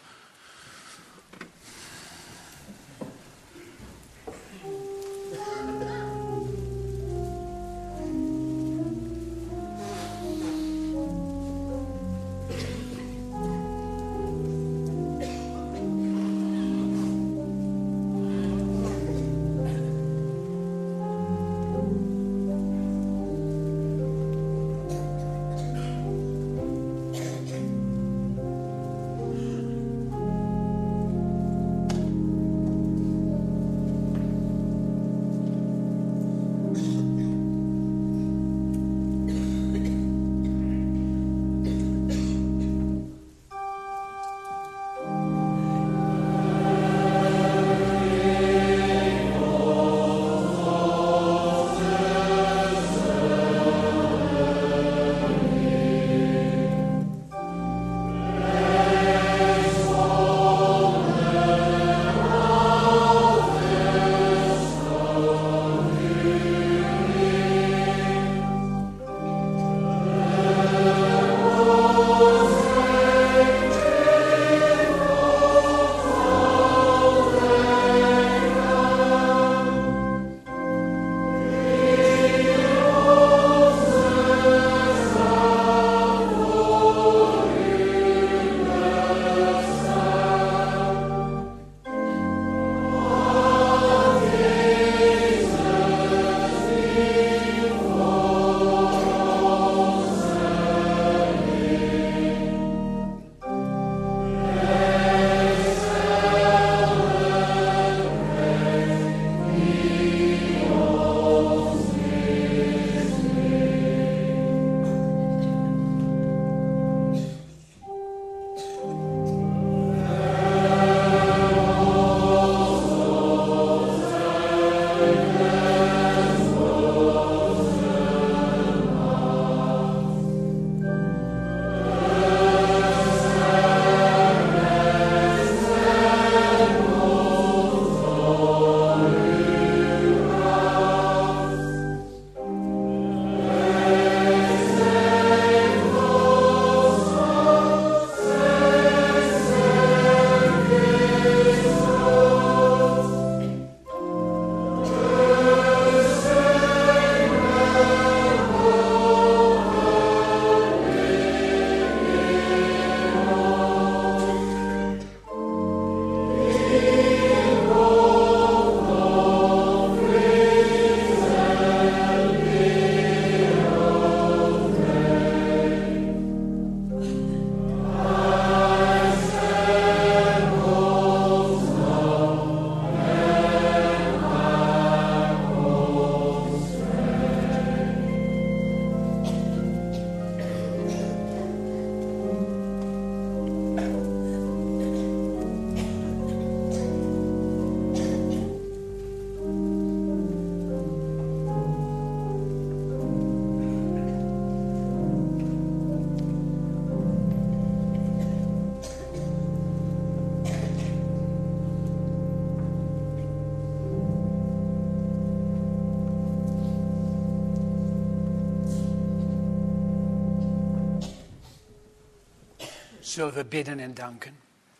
Zullen we bidden en danken.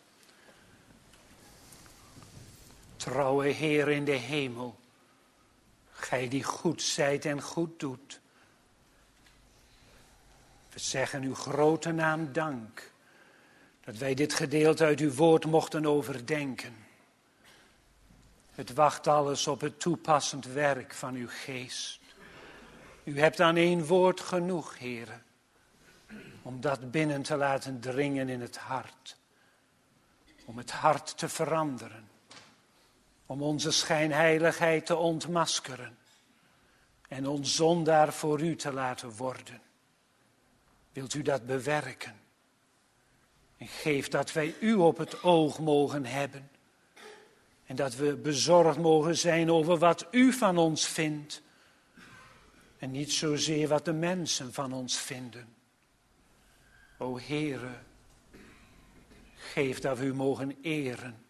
Trouwe Heer in de hemel, Gij die goed zijt en goed doet. We zeggen uw grote naam dank, dat wij dit gedeelte uit uw woord mochten overdenken. Het wacht alles op het toepassend werk van uw geest. U hebt aan één woord genoeg, Heere, om dat binnen te laten dringen in het hart. Om het hart te veranderen. Om onze schijnheiligheid te ontmaskeren. En ons zondaar voor u te laten worden. Wilt u dat bewerken? En geef dat wij u op het oog mogen hebben. En dat we bezorgd mogen zijn over wat u van ons vindt. En niet zozeer wat de mensen van ons vinden. O Heere, geef dat we u mogen eren.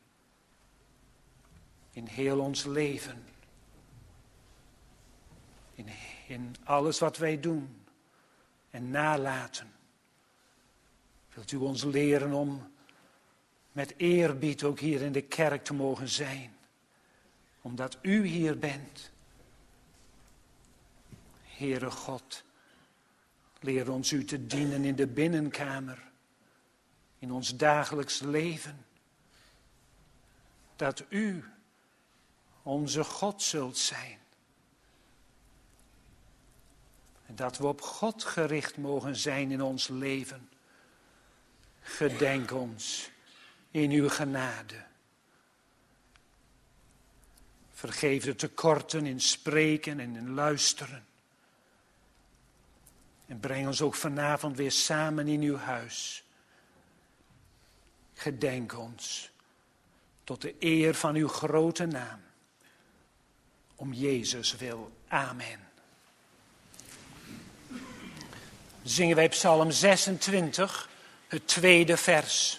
In heel ons leven. In alles wat wij doen en nalaten. Wilt u ons leren om met eerbied ook hier in de kerk te mogen zijn. Omdat u hier bent. Heere God, leer ons u te dienen in de binnenkamer. In ons dagelijks leven. Dat u onze God zult zijn. En dat we op God gericht mogen zijn in ons leven. Gedenk ons in uw genade. Vergeef de tekorten in spreken en in luisteren. En breng ons ook vanavond weer samen in uw huis. Gedenk ons tot de eer van uw grote naam. Om Jezus wil. Amen. Zingen wij Psalm 26, het tweede vers.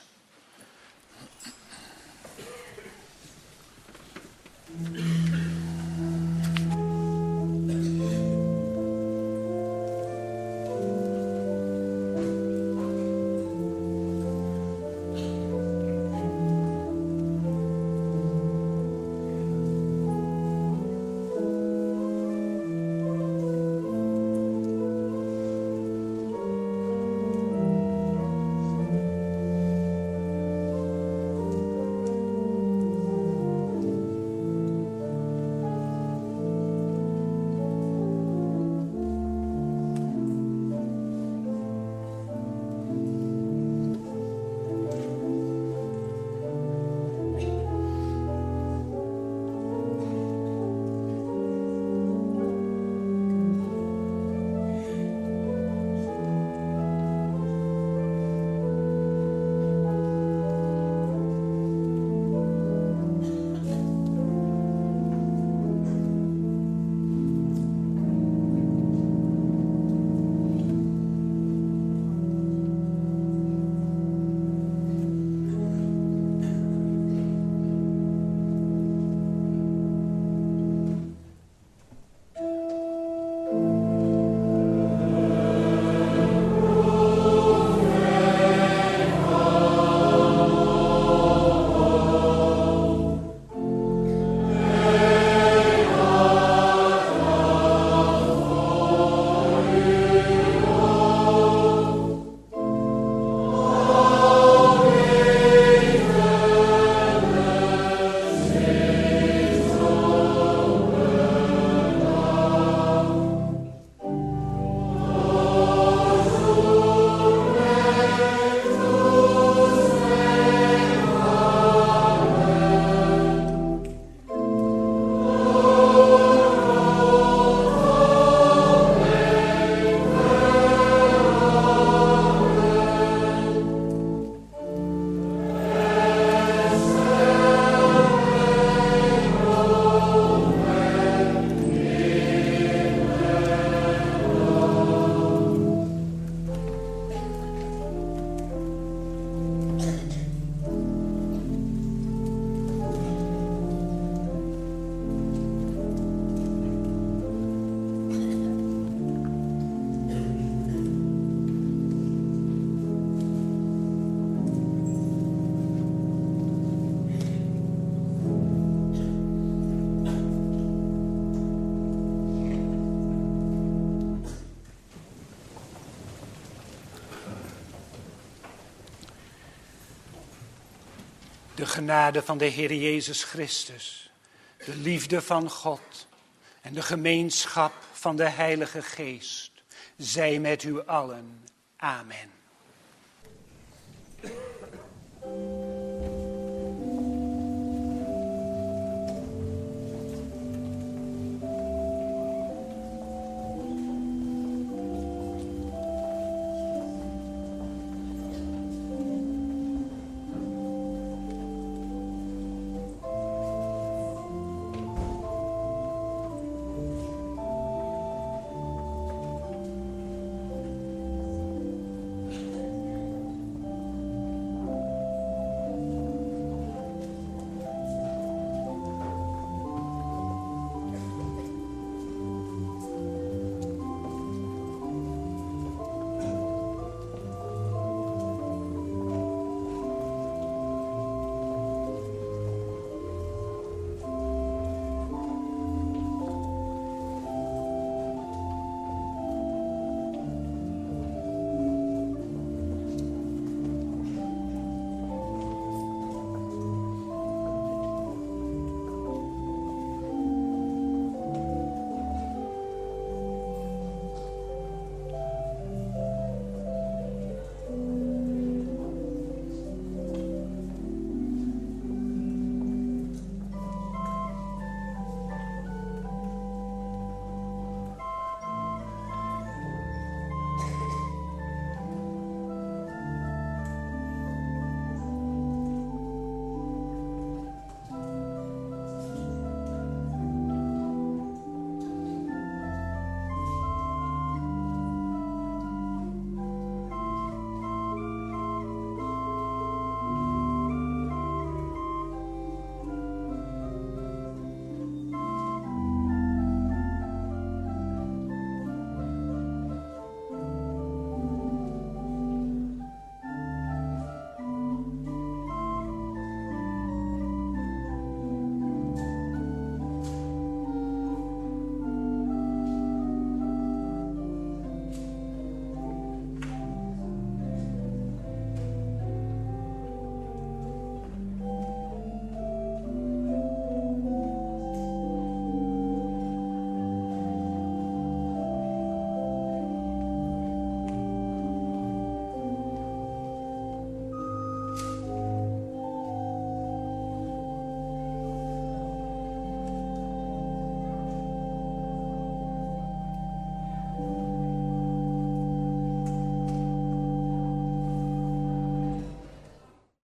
De genade van de Heer Jezus Christus, de liefde van God en de gemeenschap van de Heilige Geest zij met u allen. Amen.